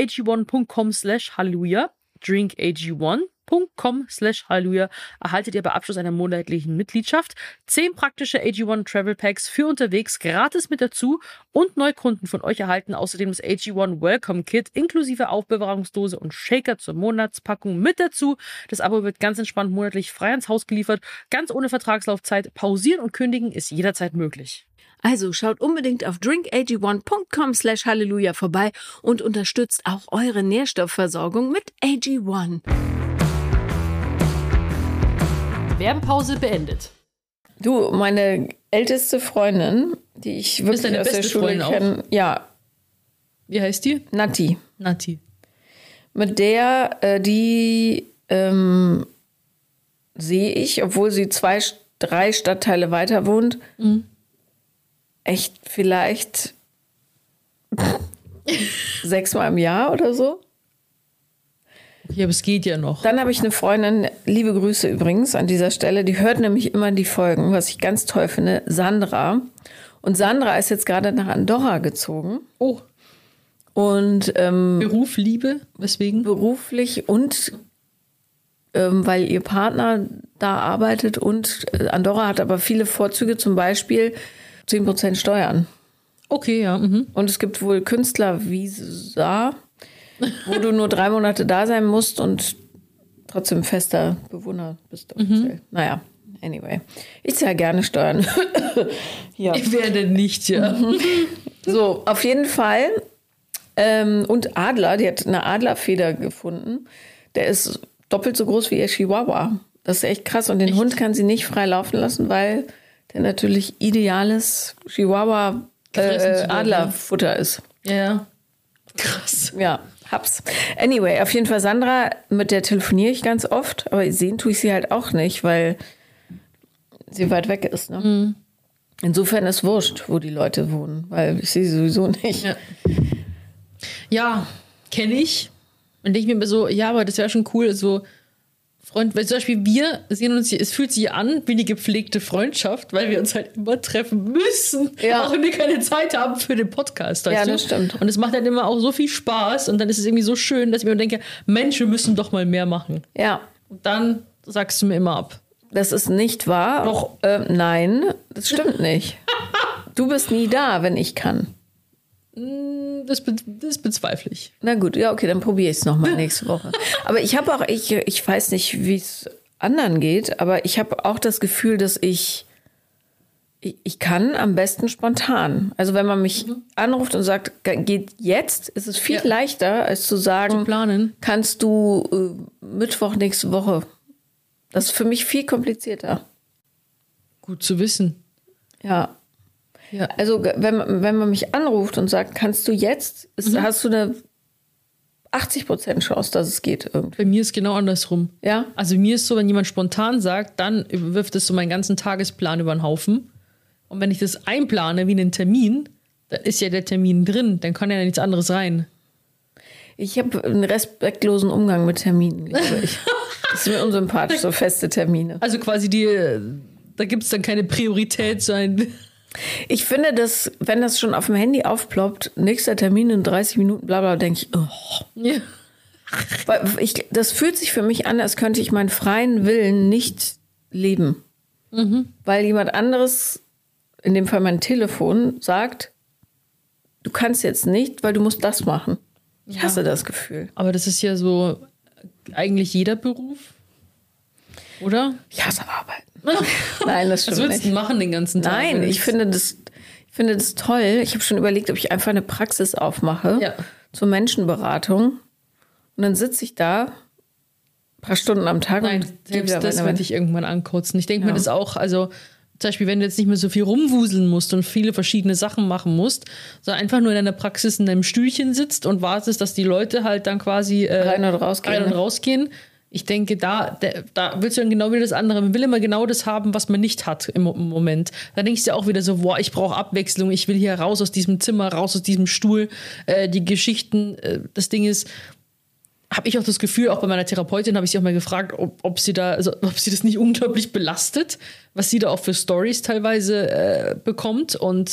drinkag1.com/halleluja. drinkag1.com/halleluja erhaltet ihr bei Abschluss einer monatlichen Mitgliedschaft 10 praktische AG1 Travel Packs für unterwegs gratis mit dazu und Neukunden von euch erhalten außerdem das AG1 Welcome Kit inklusive Aufbewahrungsdose und Shaker zur Monatspackung mit dazu. Das Abo wird ganz entspannt monatlich frei ans Haus geliefert, ganz ohne Vertragslaufzeit. Pausieren und kündigen ist jederzeit möglich. Also schaut unbedingt auf drinkag1.com/halleluja vorbei und unterstützt auch eure Nährstoffversorgung mit AG1. Werbepause beendet. Du, meine älteste Freundin, die ich wirklich deine aus der beste Schule Freundin kenne, ja, Wie heißt die? Nati. Nati. Mit der, die sehe ich, obwohl sie 3 Stadtteile weiter wohnt, echt vielleicht 6-mal im Jahr oder so. Ja, aber es geht ja noch. Dann habe ich eine Freundin, liebe Grüße übrigens an dieser Stelle, die hört nämlich immer die Folgen, was ich ganz toll finde, Sandra. Und Sandra ist jetzt gerade nach Andorra gezogen. Oh. Und Beruf, Liebe, weswegen? beruflich und weil ihr Partner da arbeitet und Andorra hat aber viele Vorzüge, zum Beispiel 10% Steuern. Okay, ja. Mhm. Und es gibt wohl Künstlervisa, wo du nur 3 Monate da sein musst und trotzdem fester Bewohner bist offiziell. Naja, anyway. Ich zahle gerne Steuern. Ja. Ich werde nicht, ja. So, auf jeden Fall. Und Adler, die hat eine Adlerfeder gefunden. Der ist doppelt so groß wie ihr Chihuahua. Das ist echt krass. Und den Hund kann sie nicht frei laufen lassen, weil der natürlich ideales Chihuahua-Adlerfutter ist. Ja. Krass. Ja, hab's. Anyway, auf jeden Fall Sandra, mit der telefoniere ich ganz oft, aber sehen tue ich sie halt auch nicht, weil sie weit weg ist. Ne? Insofern ist wurscht, wo die Leute wohnen, weil ich sie sowieso nicht. Ja, kenne ich. Und denke ich mir immer so, ja, aber das wäre schon cool, so Freund, weil zum Beispiel wir sehen uns hier, es fühlt sich an wie eine gepflegte Freundschaft, weil wir uns halt immer treffen müssen, auch wenn wir keine Zeit haben für den Podcast. Ja, weißt du? Das stimmt. Und es macht halt immer auch so viel Spaß und dann ist es irgendwie so schön, dass ich mir denke, Mensch, wir müssen doch mal mehr machen. Ja. Und dann sagst du mir immer ab. Das ist nicht wahr. Doch. Nein, das stimmt nicht. Du bist nie da, wenn ich kann. Das bezweifle ich. Na gut, ja, okay, dann probiere ich es nochmal nächste Woche. Aber ich habe auch, ich weiß nicht, wie es anderen geht, aber ich habe auch das Gefühl, dass ich kann am besten spontan. Also wenn man mich anruft und sagt, geht jetzt, ist es viel leichter, als zu sagen, zu planen. Kannst du Mittwoch nächste Woche. Das ist für mich viel komplizierter. Gut zu wissen. Ja. Also wenn man mich anruft und sagt, kannst du jetzt, hast du eine 80% Chance, dass es geht irgendwie. Bei mir ist genau andersrum. Ja? Also mir ist so, wenn jemand spontan sagt, dann wirft es so meinen ganzen Tagesplan über den Haufen. Und wenn ich das einplane wie einen Termin, dann ist ja der Termin drin, dann kann ja nichts anderes rein. Ich habe einen respektlosen Umgang mit Terminen, glaube ich. Das ist mir unsympathisch, so feste Termine. Also quasi da gibt es dann keine Priorität sein. Ich finde, dass, wenn das schon auf dem Handy aufploppt, nächster Termin in 30 Minuten, bla bla, denke ich, Ja. Weil das fühlt sich für mich an, als könnte ich meinen freien Willen nicht leben. Weil jemand anderes, in dem Fall mein Telefon, sagt, du kannst jetzt nicht, weil du musst das machen. Ich hasse das Gefühl. Aber das ist ja so eigentlich jeder Beruf, oder? Ich hasse Arbeiten. Nein, das stimmt Was willst du nicht. machen den ganzen Tag? Nein, ich finde das toll. Ich habe schon überlegt, ob ich einfach eine Praxis aufmache zur Menschenberatung. Und dann sitze ich da ein paar Stunden am Tag. Nein, selbst das würde ich irgendwann ankotzen. Ich denke mir das auch, also zum Beispiel, wenn du jetzt nicht mehr so viel rumwuseln musst und viele verschiedene Sachen machen musst, sondern einfach nur in deiner Praxis in deinem Stühlchen sitzt und wartest, dass die Leute halt dann quasi rein und rausgehen. Ich denke, da willst du dann genau wieder das andere. Man will immer genau das haben, was man nicht hat im Moment. Da denkst du ja auch wieder so, boah, ich brauche Abwechslung, ich will hier raus aus diesem Zimmer, raus aus diesem Stuhl. Die Geschichten, das Ding ist, habe ich auch das Gefühl, auch bei meiner Therapeutin habe ich sie auch mal gefragt, ob sie das nicht unglaublich belastet, was sie da auch für Stories teilweise bekommt. Und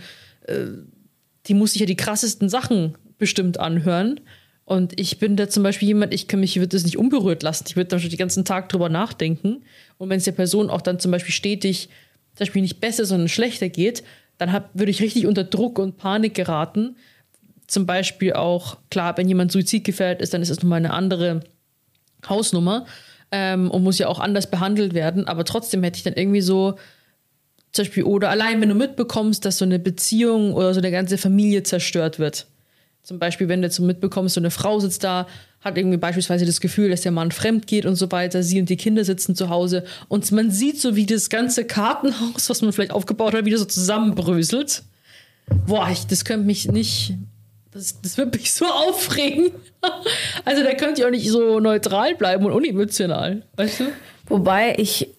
die muss sich ja die krassesten Sachen bestimmt anhören. Und ich bin da zum Beispiel jemand, ich würde das nicht unberührt lassen. Ich würde da schon den ganzen Tag drüber nachdenken. Und wenn es der Person auch dann zum Beispiel stetig, zum Beispiel nicht besser, sondern schlechter geht, dann würde ich richtig unter Druck und Panik geraten. Zum Beispiel auch, klar, wenn jemand suizidgefährdet ist, dann ist es nochmal eine andere Hausnummer und muss ja auch anders behandelt werden. Aber trotzdem hätte ich dann irgendwie so, zum Beispiel, oder allein wenn du mitbekommst, dass so eine Beziehung oder so eine ganze Familie zerstört wird. Zum Beispiel, wenn du jetzt so mitbekommst, so eine Frau sitzt da, hat irgendwie beispielsweise das Gefühl, dass der Mann fremd geht und so weiter. Sie und die Kinder sitzen zu Hause und man sieht so, wie das ganze Kartenhaus, was man vielleicht aufgebaut hat, wieder so zusammenbröselt. Boah, das könnte mich nicht... Das wird mich so aufregen. Also da könnt ihr auch nicht so neutral bleiben und unemotional, weißt du? Wobei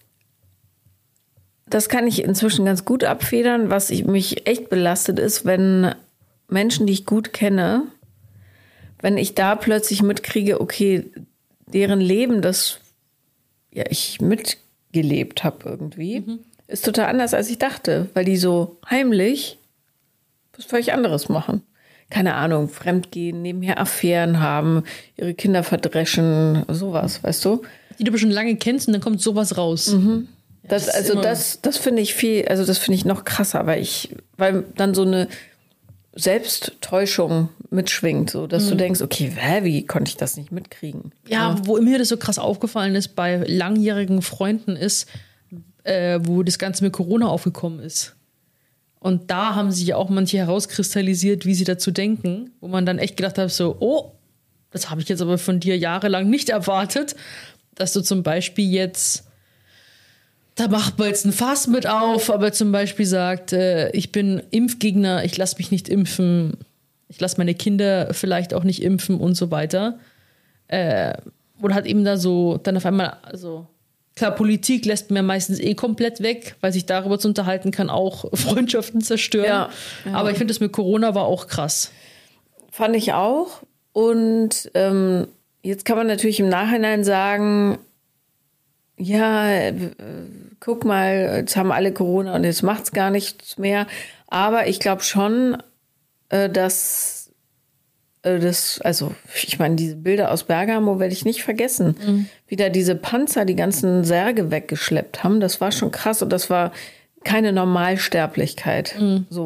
das kann ich inzwischen ganz gut abfedern. Was mich echt belastet ist, wenn Menschen, die ich gut kenne, wenn ich da plötzlich mitkriege, okay, deren Leben, das ich mitgelebt habe irgendwie, ist total anders, als ich dachte. Weil die so heimlich was völlig anderes machen. Keine Ahnung, fremdgehen, nebenher Affären haben, ihre Kinder verdreschen, sowas, weißt du? Die du schon lange kennst und dann kommt sowas raus. Mhm. Das finde ich das finde ich noch krasser, weil dann so eine Selbsttäuschung mitschwingt, so dass du denkst, okay, wie konnte ich das nicht mitkriegen? Ja, wo mir das so krass aufgefallen ist bei langjährigen Freunden ist, wo das Ganze mit Corona aufgekommen ist. Und da haben sich ja auch manche herauskristallisiert, wie sie dazu denken, wo man dann echt gedacht hat, so, oh, das habe ich jetzt aber von dir jahrelang nicht erwartet, dass du zum Beispiel jetzt, da macht man jetzt ein Fass mit auf, aber zum Beispiel sagt, ich bin Impfgegner, ich lasse mich nicht impfen, ich lasse meine Kinder vielleicht auch nicht impfen und so weiter. Oder hat eben da so, dann auf einmal, also klar, Politik lässt mir meistens komplett weg, weil sich darüber zu unterhalten kann, auch Freundschaften zerstören. Ja. Aber ich finde, das mit Corona war auch krass. Fand ich auch. Und jetzt kann man natürlich im Nachhinein sagen, ja, guck mal, jetzt haben alle Corona und jetzt macht's gar nichts mehr. Aber ich glaube schon, dass also ich meine, diese Bilder aus Bergamo werde ich nicht vergessen. Wie da diese Panzer die ganzen Särge weggeschleppt haben, das war schon krass und das war keine Normalsterblichkeit. So.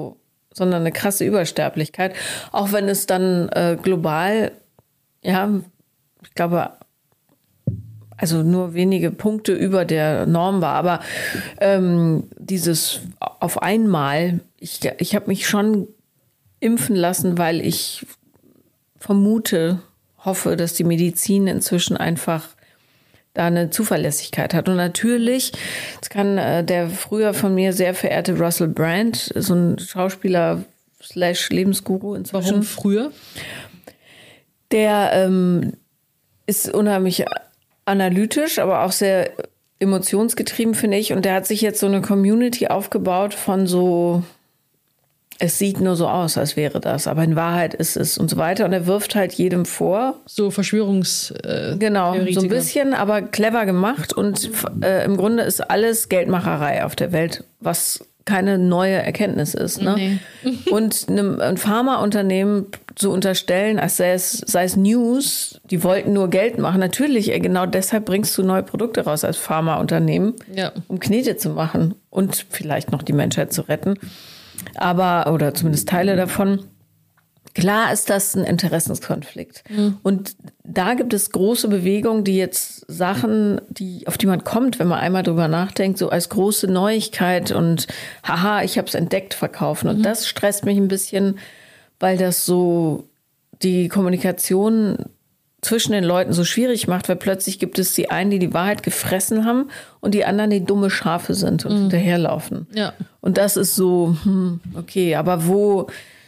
sondern eine krasse Übersterblichkeit. Auch wenn es dann global, ja, ich glaube, also nur wenige Punkte über der Norm war. Aber dieses auf einmal, ich habe mich schon impfen lassen, weil ich hoffe, dass die Medizin inzwischen einfach da eine Zuverlässigkeit hat. Und natürlich, das kann der früher von mir sehr verehrte Russell Brand, so ein Schauspieler / Lebensguru inzwischen. Warum früher? Der ist unheimlich analytisch, aber auch sehr emotionsgetrieben, finde ich. Und der hat sich jetzt so eine Community aufgebaut von so, es sieht nur so aus, als wäre das, aber in Wahrheit ist es und so weiter. Und er wirft halt jedem vor. So Genau, so ein bisschen, aber clever gemacht. Und im Grunde ist alles Geldmacherei auf der Welt, was keine neue Erkenntnis ist. Ne? Nee. Und ein Pharmaunternehmen zu unterstellen, als sei es News, die wollten nur Geld machen. Natürlich, genau deshalb bringst du neue Produkte raus als Pharmaunternehmen, um Knete zu machen und vielleicht noch die Menschheit zu retten. Aber, oder zumindest Teile davon. Klar ist das ein Interessenskonflikt. Mhm. Und da gibt es große Bewegungen, die jetzt Sachen, auf die man kommt, wenn man einmal drüber nachdenkt, so als große Neuigkeit und haha, ich habe es entdeckt, verkaufen. Und das stresst mich ein bisschen, weil das so die Kommunikation zwischen den Leuten so schwierig macht, weil plötzlich gibt es die einen, die die Wahrheit gefressen haben und die anderen, die dumme Schafe sind und hinterherlaufen. Ja. Und das ist so, okay, aber wo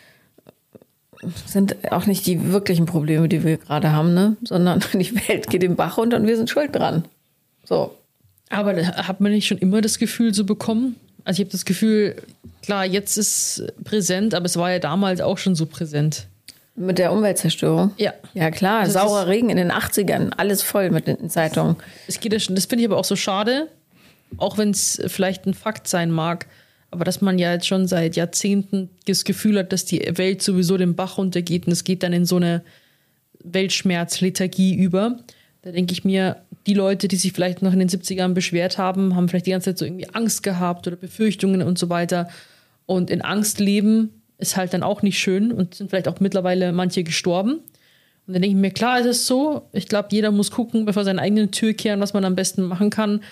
sind auch nicht die wirklichen Probleme, die wir gerade haben, ne? Sondern die Welt geht den Bach runter und wir sind schuld dran. So. Aber hat man nicht schon immer das Gefühl so bekommen? Also ich habe das Gefühl, klar, jetzt ist präsent, aber es war ja damals auch schon so präsent. Mit der Umweltzerstörung? Ja. Ja, klar. Das saurer Regen in den 80ern, alles voll mit den Zeitungen. Das finde ich aber auch so schade, auch wenn es vielleicht ein Fakt sein mag, aber dass man ja jetzt schon seit Jahrzehnten das Gefühl hat, dass die Welt sowieso den Bach runtergeht und es geht dann in so eine Weltschmerz-Lethargie über. Da denke ich mir, die Leute, die sich vielleicht noch in den 70ern beschwert haben, haben vielleicht die ganze Zeit so irgendwie Angst gehabt oder Befürchtungen und so weiter. Und in Angst leben ist halt dann auch nicht schön und sind vielleicht auch mittlerweile manche gestorben. Und dann denke ich mir, klar ist es so. Ich glaube, jeder muss gucken, bevor seine eigene Tür kehren, was man am besten machen kann.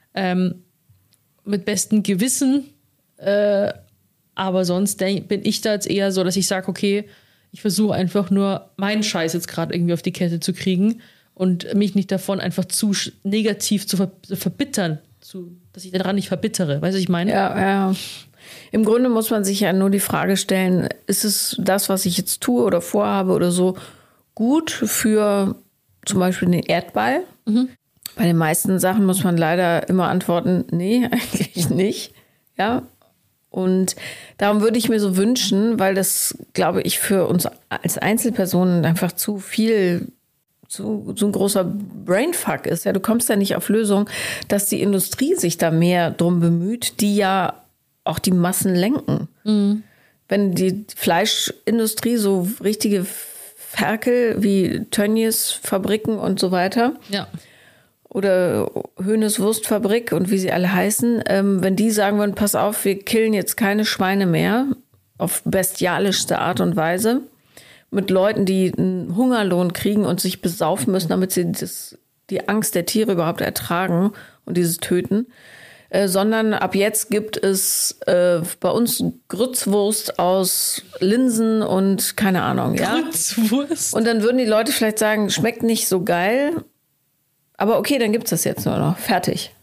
Mit bestem Gewissen. Aber sonst bin ich da jetzt eher so, dass ich sage, okay, ich versuche einfach nur meinen Scheiß jetzt gerade irgendwie auf die Kette zu kriegen und mich nicht davon einfach zu negativ zu verbittern, dass ich daran nicht verbittere. Weißt du, was ich meine? Ja. Im Grunde muss man sich ja nur die Frage stellen, ist es das, was ich jetzt tue oder vorhabe oder so, gut für zum Beispiel den Erdball? Mhm. Bei den meisten Sachen muss man leider immer antworten, nee, eigentlich nicht. Ja. Und darum würde ich mir so wünschen, weil das, glaube ich, für uns als Einzelpersonen einfach zu ein großer Brainfuck ist. Ja, du kommst ja nicht auf Lösung, dass die Industrie sich da mehr drum bemüht, die ja auch die Massen lenken. Mhm. Wenn die Fleischindustrie so richtige Ferkel wie Tönnies Fabriken und so weiter, oder Höhnes Wurstfabrik und wie sie alle heißen, wenn die sagen würden, pass auf, wir killen jetzt keine Schweine mehr auf bestialischste Art und Weise mit Leuten, die einen Hungerlohn kriegen und sich besaufen müssen, damit sie die Angst der Tiere überhaupt ertragen und dieses Töten, sondern ab jetzt gibt es bei uns Grützwurst aus Linsen und keine Ahnung. Ja? Grützwurst? Und dann würden die Leute vielleicht sagen, schmeckt nicht so geil, aber okay, dann gibt's das jetzt nur noch. Fertig.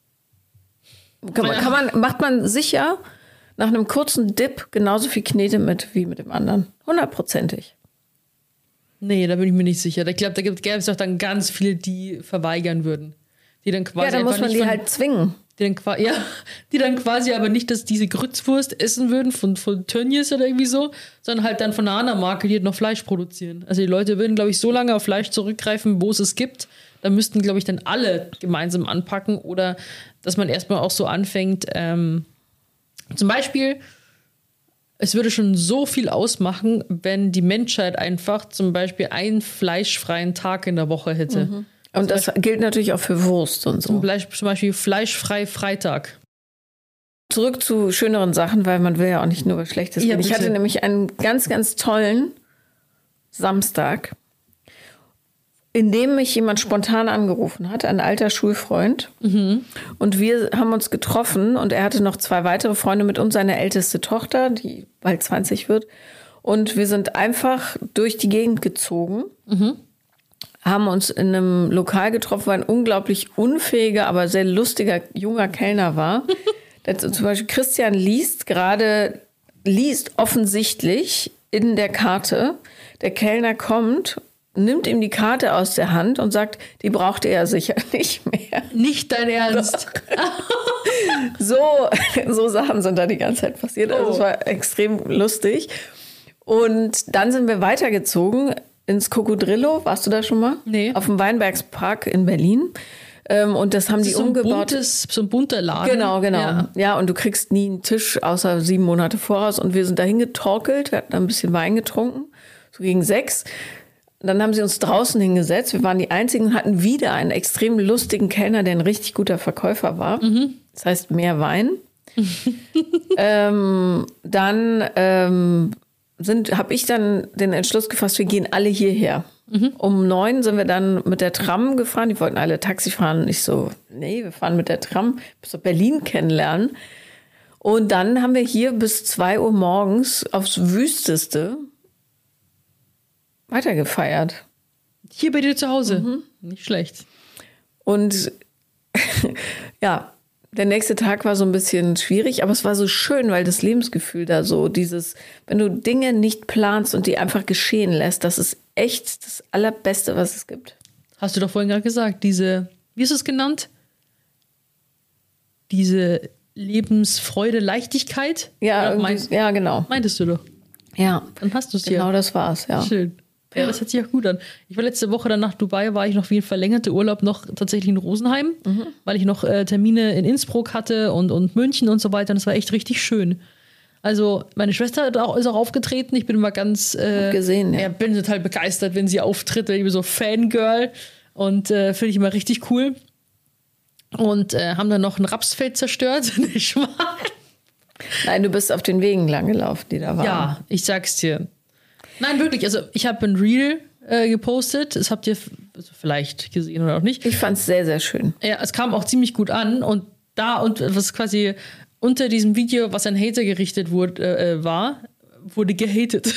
Macht man sicher nach einem kurzen Dip genauso viel Knete mit wie mit dem anderen. 100%. Nee, da bin ich mir nicht sicher. Ich glaube, da gäbe es doch dann ganz viele, die verweigern würden. Die dann quasi dann muss man die halt zwingen. Die dann quasi aber nicht, dass diese Grützwurst essen würden von Tönnies oder irgendwie so, sondern halt dann von einer anderen Marke, die noch Fleisch produzieren. Also die Leute würden, glaube ich, so lange auf Fleisch zurückgreifen, wo es gibt. Da müssten, glaube ich, dann alle gemeinsam anpacken oder dass man erstmal auch so anfängt. Zum Beispiel, es würde schon so viel ausmachen, wenn die Menschheit einfach zum Beispiel einen fleischfreien Tag in der Woche hätte. Mhm. Und das gilt natürlich auch für Wurst und so. Zum Beispiel fleischfrei Freitag. Zurück zu schöneren Sachen, weil man will ja auch nicht nur was Schlechtes reden. Ich hatte nämlich einen ganz, ganz tollen Samstag, in dem mich jemand spontan angerufen hat, ein alter Schulfreund. Und wir haben uns getroffen und er hatte noch 2 weitere Freunde mit uns, seine älteste Tochter, die bald 20 wird. Und wir sind einfach durch die Gegend gezogen, haben uns in einem Lokal getroffen, weil ein unglaublich unfähiger, aber sehr lustiger junger Kellner war. Zum Beispiel Christian liest offensichtlich in der Karte. Der Kellner kommt, nimmt ihm die Karte aus der Hand und sagt, die braucht er ja sicher nicht mehr. Nicht dein Ernst. So Sachen sind da die ganze Zeit passiert. Also es war extrem lustig. Und dann sind wir weitergezogen ins Cocodrillo. Warst du da schon mal? Nee. Auf dem Weinbergspark in Berlin. Und das haben die umgebaut. So ein bunter Laden. Genau. Ja, und du kriegst nie einen Tisch, außer 7 Monate voraus. Und wir sind dahin getorkelt, wir hatten da ein bisschen Wein getrunken, so gegen 6. Dann haben sie uns draußen hingesetzt. Wir waren die Einzigen und hatten wieder einen extrem lustigen Kellner, der ein richtig guter Verkäufer war. Das heißt, mehr Wein. Habe ich dann den Entschluss gefasst, wir gehen alle hierher. Um 9 sind wir dann mit der Tram gefahren. Die wollten alle Taxi fahren. Und ich so, nee, wir fahren mit der Tram bis nach Berlin kennenlernen. Und dann haben wir hier bis 2 Uhr morgens aufs Wüsteste weitergefeiert. Hier bei dir zu Hause. Nicht schlecht. Und ja, der nächste Tag war so ein bisschen schwierig, aber es war so schön, weil das Lebensgefühl da so, wenn du Dinge nicht planst und die einfach geschehen lässt, das ist echt das Allerbeste, was es gibt. Hast du doch vorhin gerade gesagt, wie ist es genannt? Diese Lebensfreude, Leichtigkeit? Ja, ja, genau. Meintest du doch. Ja. Dann hast du es hier. Genau, das war's, ja. Schön. Ja, das hört sich auch gut an. Ich war letzte Woche dann nach Dubai, war ich noch wie ein verlängerter Urlaub noch tatsächlich in Rosenheim, weil ich noch Termine in Innsbruck hatte und München und so weiter. Und das war echt richtig schön. Also meine Schwester ist auch aufgetreten. Ich bin immer ganz gesehen, ja. Bin total begeistert, wenn sie auftritt. Ich bin so Fangirl und finde ich immer richtig cool. Und haben dann noch ein Rapsfeld zerstört. Nicht wahr? Nein, du bist auf den Wegen lang gelaufen, die da waren. Ja, ich sag's dir. Nein, wirklich. Also ich habe ein Reel gepostet. Das habt ihr vielleicht gesehen oder auch nicht. Ich fand es sehr, sehr schön. Ja, es kam auch ziemlich gut an. Und was quasi unter diesem Video, was an Hater gerichtet wurde, wurde gehatet.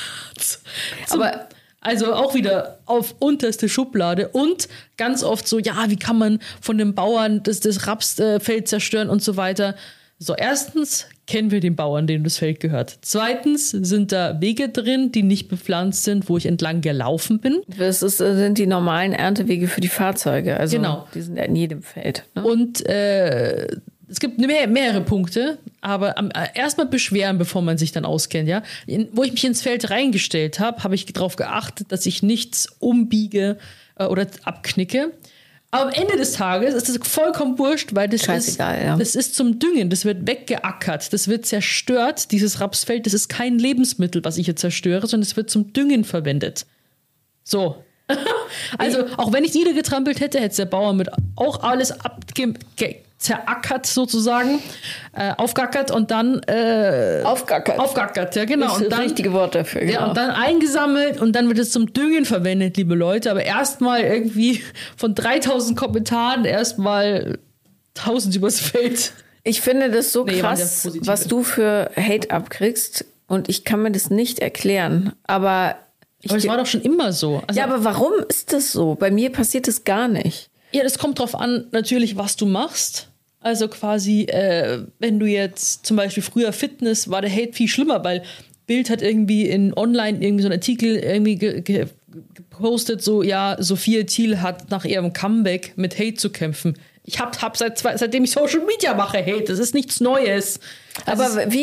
Aber also auch wieder auf unterste Schublade. Und ganz oft so, ja, wie kann man von den Bauern das Rapsfeld zerstören und so weiter. So, erstens kennen wir den Bauern, dem das Feld gehört. Zweitens sind da Wege drin, die nicht bepflanzt sind, wo ich entlang gelaufen bin. Das sind die normalen Erntewege für die Fahrzeuge. Also genau. Die sind ja in jedem Feld. Ne? Und es gibt mehrere Punkte, aber erstmal beschweren, bevor man sich dann auskennt. Ja? Wo ich mich ins Feld reingestellt habe, habe ich darauf geachtet, dass ich nichts umbiege oder abknicke. Aber am Ende des Tages ist das vollkommen wurscht, weil das ist zum Düngen, das wird weggeackert, das wird zerstört, dieses Rapsfeld, das ist kein Lebensmittel, was ich hier zerstöre, sondern es wird zum Düngen verwendet. So. Also, auch wenn ich niedergetrampelt hätte, hätte der Bauer mit auch alles zerackert sozusagen, aufgackert und dann aufgackert, ja genau. Das ist das richtige Wort dafür, genau. Ja, und dann eingesammelt und dann wird es zum Düngen verwendet, liebe Leute. Aber erstmal irgendwie von 3000 Kommentaren erstmal 1000 übers Feld. Ich finde das so krass, was du für Hate abkriegst und ich kann mir das nicht erklären, aber es war doch schon immer so. Also, ja, aber warum ist das so? Bei mir passiert das gar nicht. Ja, das kommt drauf an, natürlich, was du machst. Also quasi, wenn du jetzt zum Beispiel früher Fitness, war der Hate viel schlimmer, weil Bild hat irgendwie online irgendwie so einen Artikel irgendwie gepostet, so, ja, Sophia Thiel hat nach ihrem Comeback mit Hate zu kämpfen. Ich hab seitdem ich Social Media mache, Hate, das ist nichts Neues. Aber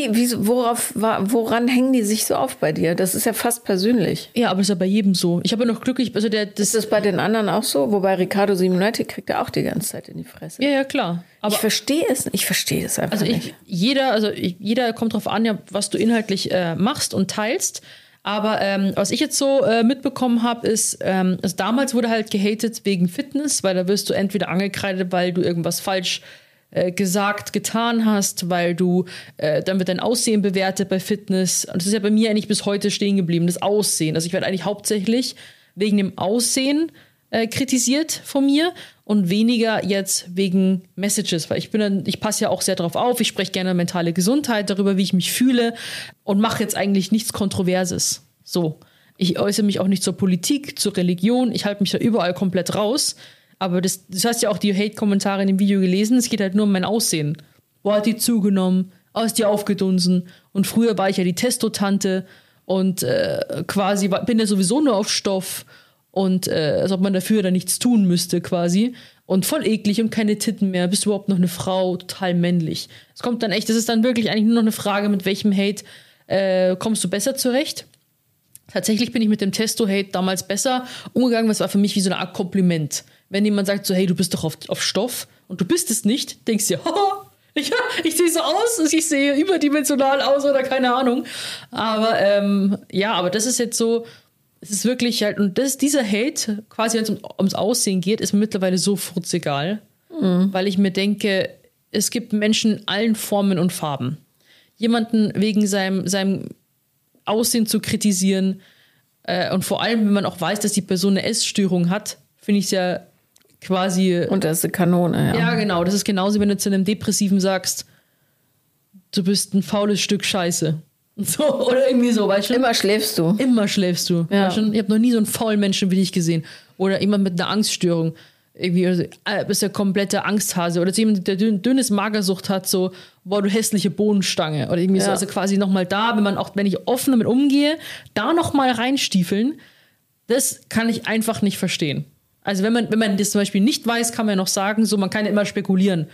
woran hängen die sich so auf bei dir? Das ist ja fast persönlich. Ja, aber das ist ja bei jedem so. Ich habe ja noch glücklich, also ist das bei den anderen auch so? Wobei Riccardo Simonetti kriegt er auch die ganze Zeit in die Fresse. Ja, klar. Aber ich verstehe es einfach nicht. Jeder kommt drauf an, ja, was du inhaltlich machst und teilst. Aber was ich jetzt so mitbekommen habe, ist, damals wurde halt gehatet wegen Fitness, weil da wirst du entweder angekreidet, weil du irgendwas falsch gesagt, getan hast, weil du, dann wird dein Aussehen bewertet bei Fitness. Und das ist ja bei mir eigentlich bis heute stehen geblieben, das Aussehen. Also ich werde eigentlich hauptsächlich wegen dem Aussehen kritisiert von mir und weniger jetzt wegen Messages, weil ich passe ja auch sehr drauf auf, ich spreche gerne mentale Gesundheit, darüber, wie ich mich fühle und mache jetzt eigentlich nichts Kontroverses. So. Ich äußere mich auch nicht zur Politik, zur Religion, ich halte mich da überall komplett raus. Aber du hast ja auch die Hate-Kommentare in dem Video gelesen, es geht halt nur um mein Aussehen. Boah, hat die zugenommen, ist die aufgedunsen. Und früher war ich ja die Testotante und quasi bin ja sowieso nur auf Stoff und als ob man dafür dann nichts tun müsste quasi. Und voll eklig und keine Titten mehr, bist du überhaupt noch eine Frau, total männlich. Es kommt dann echt, das ist dann wirklich eigentlich nur noch eine Frage, mit welchem Hate kommst du besser zurecht. Tatsächlich bin ich mit dem Testo-Hate damals besser umgegangen, weil es war für mich wie so eine Art Kompliment. Wenn jemand sagt so, hey, du bist doch auf Stoff und du bist es nicht, denkst du, haha, ich sehe so aus, ich sehe überdimensional aus oder keine Ahnung. Aber aber das ist jetzt so, es ist wirklich halt, und dieser Hate, quasi wenn es ums Aussehen geht, ist mir mittlerweile so furzegal, weil ich mir denke, es gibt Menschen in allen Formen und Farben. Jemanden wegen seinem Aussehen zu kritisieren und vor allem, wenn man auch weiß, dass die Person eine Essstörung hat, finde ich es ja quasi... Und das ist eine Kanone, ja. Ja, genau. Das ist genauso, wenn du zu einem Depressiven sagst, du bist ein faules Stück Scheiße. So, oder irgendwie so, weißt du? Immer schläfst du. Immer schläfst du. Ja. Weißt du? Ich habe noch nie so einen faulen Menschen wie dich gesehen. Oder jemand mit einer Angststörung. Irgendwie, also, bist der komplette Angsthase. Oder jemand, der dünnes Magersucht hat, so, boah, du hässliche Bohnenstange. Oder irgendwie so, also quasi nochmal da, wenn ich offen damit umgehe, da nochmal reinstiefeln, das kann ich einfach nicht verstehen. Also wenn man das zum Beispiel nicht weiß, kann man ja noch sagen, so, man kann ja immer spekulieren.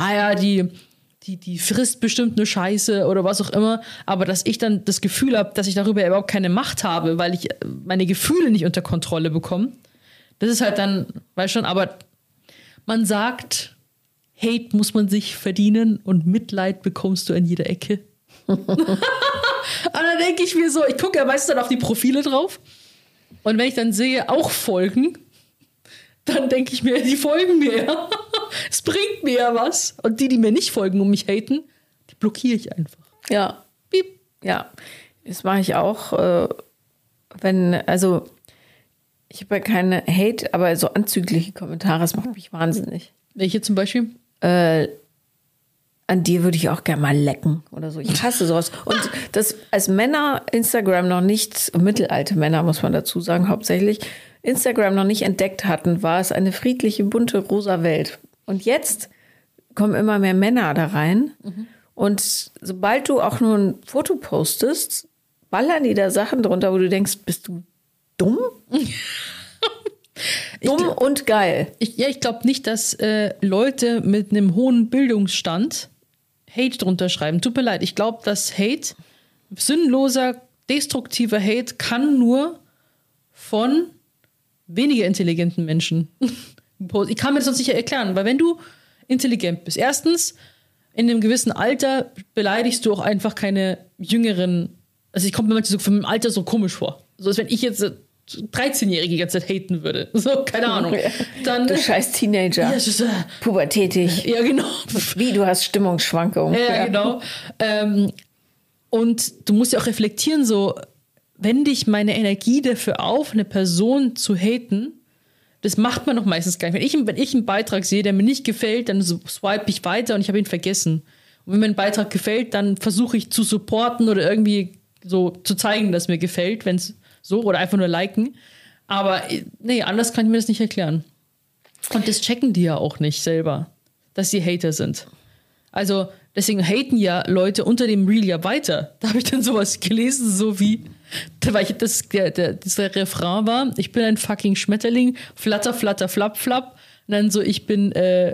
Die frisst bestimmt eine Scheiße oder was auch immer. Aber dass ich dann das Gefühl habe, dass ich darüber überhaupt keine Macht habe, weil ich meine Gefühle nicht unter Kontrolle bekomme, das ist halt dann, weißt schon, aber man sagt, Hate muss man sich verdienen und Mitleid bekommst du in jeder Ecke. Und dann denke ich mir so, ich gucke ja meistens dann auf die Profile drauf und wenn ich dann sehe, auch Folgen, dann denke ich mir, die folgen mir ja. Es bringt mir ja was. Und die mir nicht folgen und mich haten, die blockiere ich einfach. Ja. Piep. Ja. Das mache ich auch, ich habe ja keine Hate, aber so anzügliche Kommentare, das macht mich wahnsinnig. Welche zum Beispiel? An dir würde ich auch gerne mal lecken oder so. Ich hasse sowas. Und das, als Männer Instagram noch nicht, mittelalte Männer muss man dazu sagen, hauptsächlich, Instagram noch nicht entdeckt hatten, war es eine friedliche, bunte, rosa Welt. Und jetzt kommen immer mehr Männer da rein. Und sobald du auch nur ein Foto postest, ballern die da Sachen drunter, wo du denkst, bist du dumm? Dumm und geil. Ich glaube nicht, dass Leute mit einem hohen Bildungsstand Hate drunter schreiben. Tut mir leid, ich glaube, dass Hate, sinnloser, destruktiver Hate, kann nur von weniger intelligenten Menschen. Ich kann mir das sonst nicht erklären, weil wenn du intelligent bist, erstens, in einem gewissen Alter beleidigst du auch einfach keine jüngeren, also ich komme mir manchmal so vom Alter so komisch vor. So als wenn ich jetzt 13-Jährige die ganze Zeit haten würde. So, keine Ahnung. Dann, du scheiß Teenager. Ja, ist, pubertätig. Ja, genau. Wie, du hast Stimmungsschwankungen. Ja, genau. Und du musst ja auch reflektieren, so, wende ich meine Energie dafür auf, eine Person zu haten, das macht man doch meistens gar nicht. Wenn ich einen Beitrag sehe, der mir nicht gefällt, dann swipe ich weiter und ich habe ihn vergessen. Und wenn mir ein Beitrag gefällt, dann versuche ich zu supporten oder irgendwie so zu zeigen, dass mir gefällt, wenn es so, oder einfach nur liken. Aber nee, anders kann ich mir das nicht erklären. Und das checken die ja auch nicht selber, dass sie Hater sind. Also deswegen haten ja Leute unter dem Reel ja weiter. Da habe ich dann sowas gelesen, so wie, weil das Refrain war, ich bin ein fucking Schmetterling, flatter, flatter, flapp, flapp. Und dann so, ich bin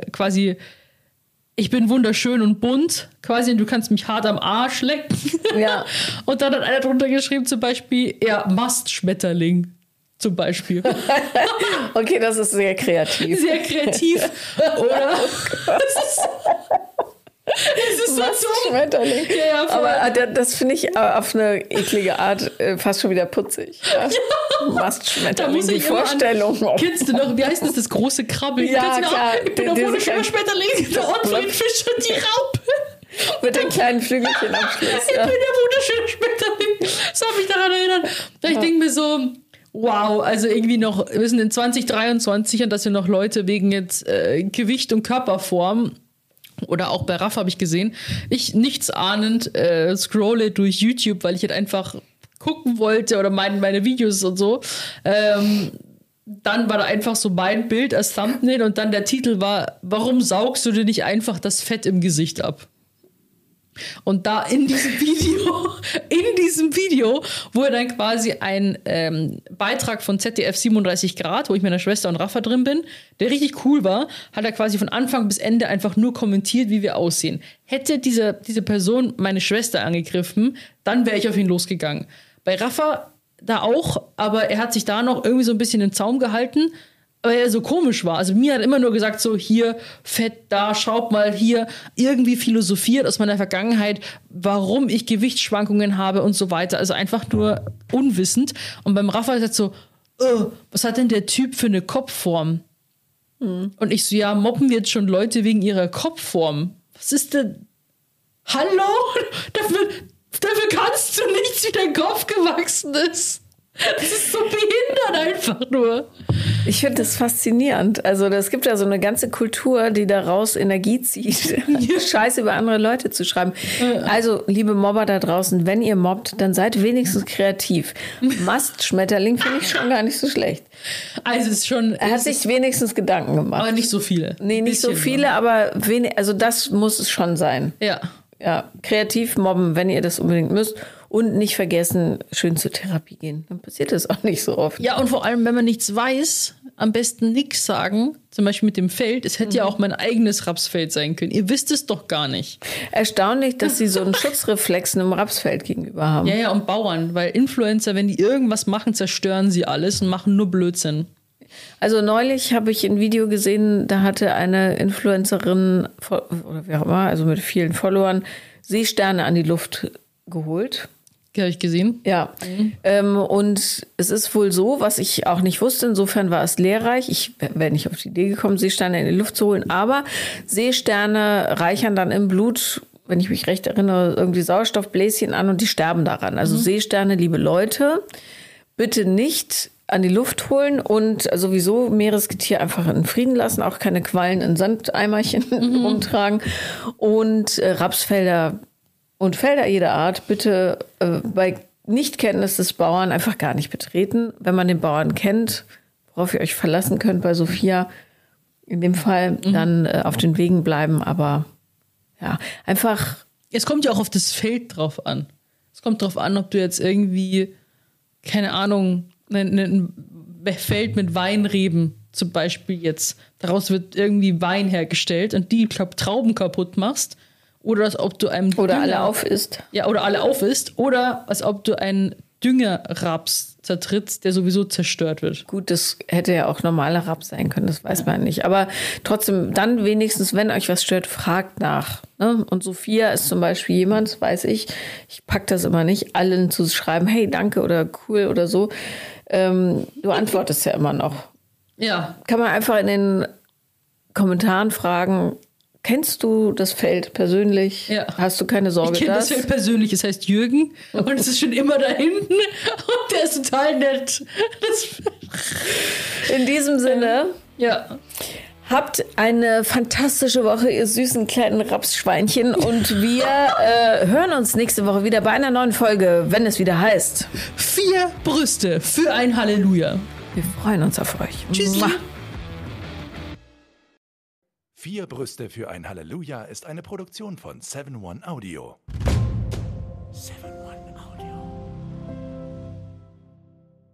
wunderschön und bunt, quasi, und du kannst mich hart am Arsch lecken. Ja. Und dann hat einer drunter geschrieben, zum Beispiel, Mastschmetterling, zum Beispiel. Okay, das ist sehr kreativ. Sehr kreativ, oder? Das ist so Schmetterling. Ja, voll. Aber das finde ich auf eine eklige Art fast schon wieder putzig. Ja? Mastschmetterling, die Vorstellung. Kennst du noch, wie heißt das große Krabbeln? Ja, klar. Ich bin der Schmetterling, der Ortfried Fischer, die Raupe. Mit den kleinen Flügelchen am Schluss. Ich bin der wunderschöne Schmetterling. Das hat mich daran erinnert. Ich denke mir so, wow, also irgendwie noch, wir sind in 2023 und dass wir noch Leute wegen jetzt Gewicht und Körperform oder auch bei Raff habe ich gesehen, ich nichts ahnend scrolle durch YouTube, weil ich halt einfach gucken wollte oder meine Videos und so. Dann war da einfach so mein Bild als Thumbnail und dann der Titel war, warum saugst du dir nicht einfach das Fett im Gesicht ab? Und da in diesem Video wurde dann quasi ein Beitrag von ZDF 37 Grad, wo ich mit meiner Schwester und Rafa drin bin, der richtig cool war, hat er quasi von Anfang bis Ende einfach nur kommentiert, wie wir aussehen. Hätte diese Person meine Schwester angegriffen, dann wäre ich auf ihn losgegangen. Bei Rafa da auch, aber er hat sich da noch irgendwie so ein bisschen im Zaum gehalten, weil er so komisch war. Also mir hat immer nur gesagt, so hier, Fett da, schaut mal hier, irgendwie philosophiert aus meiner Vergangenheit, warum ich Gewichtsschwankungen habe und so weiter. Also einfach nur unwissend. Und beim Rafa ist jetzt so, was hat denn der Typ für eine Kopfform? Und ich so, ja, mobben wir jetzt schon Leute wegen ihrer Kopfform? Was ist denn? Hallo? Dafür kannst du nichts, wie dein Kopf gewachsen ist. Das ist so behindert einfach nur. Ich finde das faszinierend. Also es gibt ja so eine ganze Kultur, die daraus Energie zieht, Scheiße über andere Leute zu schreiben. Also, liebe Mobber da draußen, wenn ihr mobbt, dann seid wenigstens kreativ. Mastschmetterling finde ich schon gar nicht so schlecht. Also es ist schon. Er hat sich wenigstens Gedanken gemacht. Aber nicht so viele. Nee, nicht so viele, aber also das muss es schon sein. Ja. Ja, kreativ mobben, wenn ihr das unbedingt müsst. Und nicht vergessen, schön zur Therapie gehen. Dann passiert das auch nicht so oft. Ja, und vor allem, wenn man nichts weiß, am besten nichts sagen. Zum Beispiel mit dem Feld. Es hätte ja auch mein eigenes Rapsfeld sein können. Ihr wisst es doch gar nicht. Erstaunlich, dass sie so einen Schutzreflex einem Rapsfeld gegenüber haben. Ja, und Bauern. Weil Influencer, wenn die irgendwas machen, zerstören sie alles und machen nur Blödsinn. Also neulich habe ich ein Video gesehen, da hatte eine Influencerin, oder wie auch immer, also mit vielen Followern, Seesterne an die Luft geholt. Habe ich gesehen. Ja, und es ist wohl so, was ich auch nicht wusste, insofern war es lehrreich. Ich wäre nicht auf die Idee gekommen, Seesterne in die Luft zu holen, aber Seesterne reichern dann im Blut, wenn ich mich recht erinnere, irgendwie Sauerstoffbläschen an und die sterben daran. Also Seesterne, liebe Leute, bitte nicht an die Luft holen und sowieso Meeresgetier einfach in Frieden lassen, auch keine Quallen in Sandeimerchen rumtragen und Rapsfelder und Felder jeder Art bitte bei Nichtkenntnis des Bauern einfach gar nicht betreten. Wenn man den Bauern kennt, worauf ihr euch verlassen könnt bei Sophia, in dem Fall dann auf den Wegen bleiben, aber ja, einfach. Es kommt ja auch auf das Feld drauf an. Es kommt drauf an, ob du jetzt irgendwie, keine Ahnung, ein Feld mit Weinreben zum Beispiel jetzt, daraus wird irgendwie Wein hergestellt und die Trauben kaputt machst. Oder als ob du einem Oder alle aufisst. Ja, oder alle aufisst. Oder als ob du einen Düngerraps zertrittst, der sowieso zerstört wird. Gut, das hätte ja auch normaler Raps sein können, das weiß man nicht. Aber trotzdem, dann wenigstens, wenn euch was stört, fragt nach. Ne? Und Sophia ist zum Beispiel jemand, das weiß ich packe das immer nicht, allen zu schreiben, hey, danke oder cool oder so. Du antwortest ja immer noch. Ja. Kann man einfach in den Kommentaren fragen, kennst du das Feld persönlich? Ja. Hast du keine Sorge? Ich kenne das Feld persönlich, es heißt Jürgen und es ist schon immer da hinten und der ist total nett. In diesem Sinne, ja. Habt eine fantastische Woche, ihr süßen kleinen Rapsschweinchen und wir hören uns nächste Woche wieder bei einer neuen Folge, wenn es wieder heißt 4 Brüste für ein Halleluja. Wir freuen uns auf euch. Tschüss. 4 Brüste für ein Halleluja ist eine Produktion von 7-One Audio. 7-One Audio.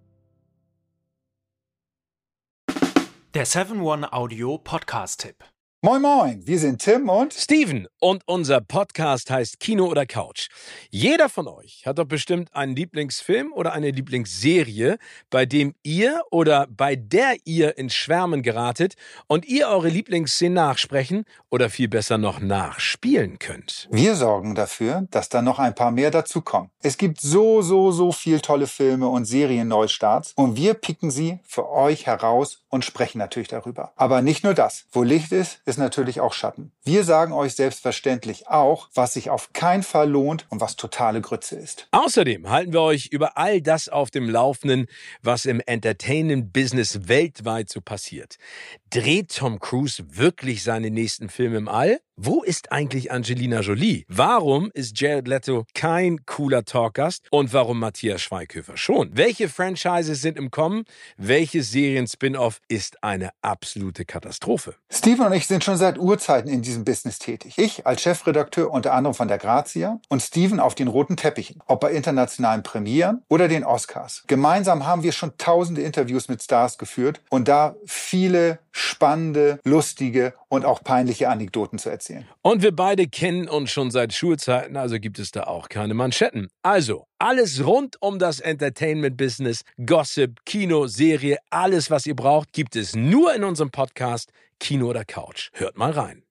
Der 7-One Audio Podcast-Tipp. Moin Moin, wir sind Tim und Steven und unser Podcast heißt Kino oder Couch. Jeder von euch hat doch bestimmt einen Lieblingsfilm oder eine Lieblingsserie, bei dem ihr oder bei der ihr ins Schwärmen geratet und ihr eure Lieblingsszenen nachsprechen oder viel besser noch nachspielen könnt. wir sorgen dafür, dass da noch ein paar mehr dazukommen. Es gibt so viel tolle Filme und Serien-Neustarts und wir picken sie für euch heraus und sprechen natürlich darüber. Aber nicht nur das. Wo Licht ist natürlich auch Schatten. Wir sagen euch selbstverständlich auch, was sich auf keinen Fall lohnt und was totale Grütze ist. Außerdem halten wir euch über all das auf dem Laufenden, was im Entertainment-Business weltweit so passiert. Dreht Tom Cruise wirklich seine nächsten Filme im All? Wo ist eigentlich Angelina Jolie? Warum ist Jared Leto kein cooler Talkgast? Und warum Matthias Schweighöfer schon? Welche Franchises sind im Kommen? Welches Serien-Spin-Off ist eine absolute Katastrophe? Steven und ich sind schon seit Urzeiten in diesem Business tätig. Ich als Chefredakteur unter anderem von der Grazia und Steven auf den roten Teppichen, ob bei internationalen Premieren oder den Oscars. Gemeinsam haben wir schon tausende Interviews mit Stars geführt und da viele spannende, lustige und auch peinliche Anekdoten zu erzählen. Und wir beide kennen uns schon seit Schulzeiten, also gibt es da auch keine Manschetten. Also, alles rund um das Entertainment-Business, Gossip, Kino, Serie, alles, was ihr braucht, gibt es nur in unserem Podcast Kino oder Couch. Hört mal rein.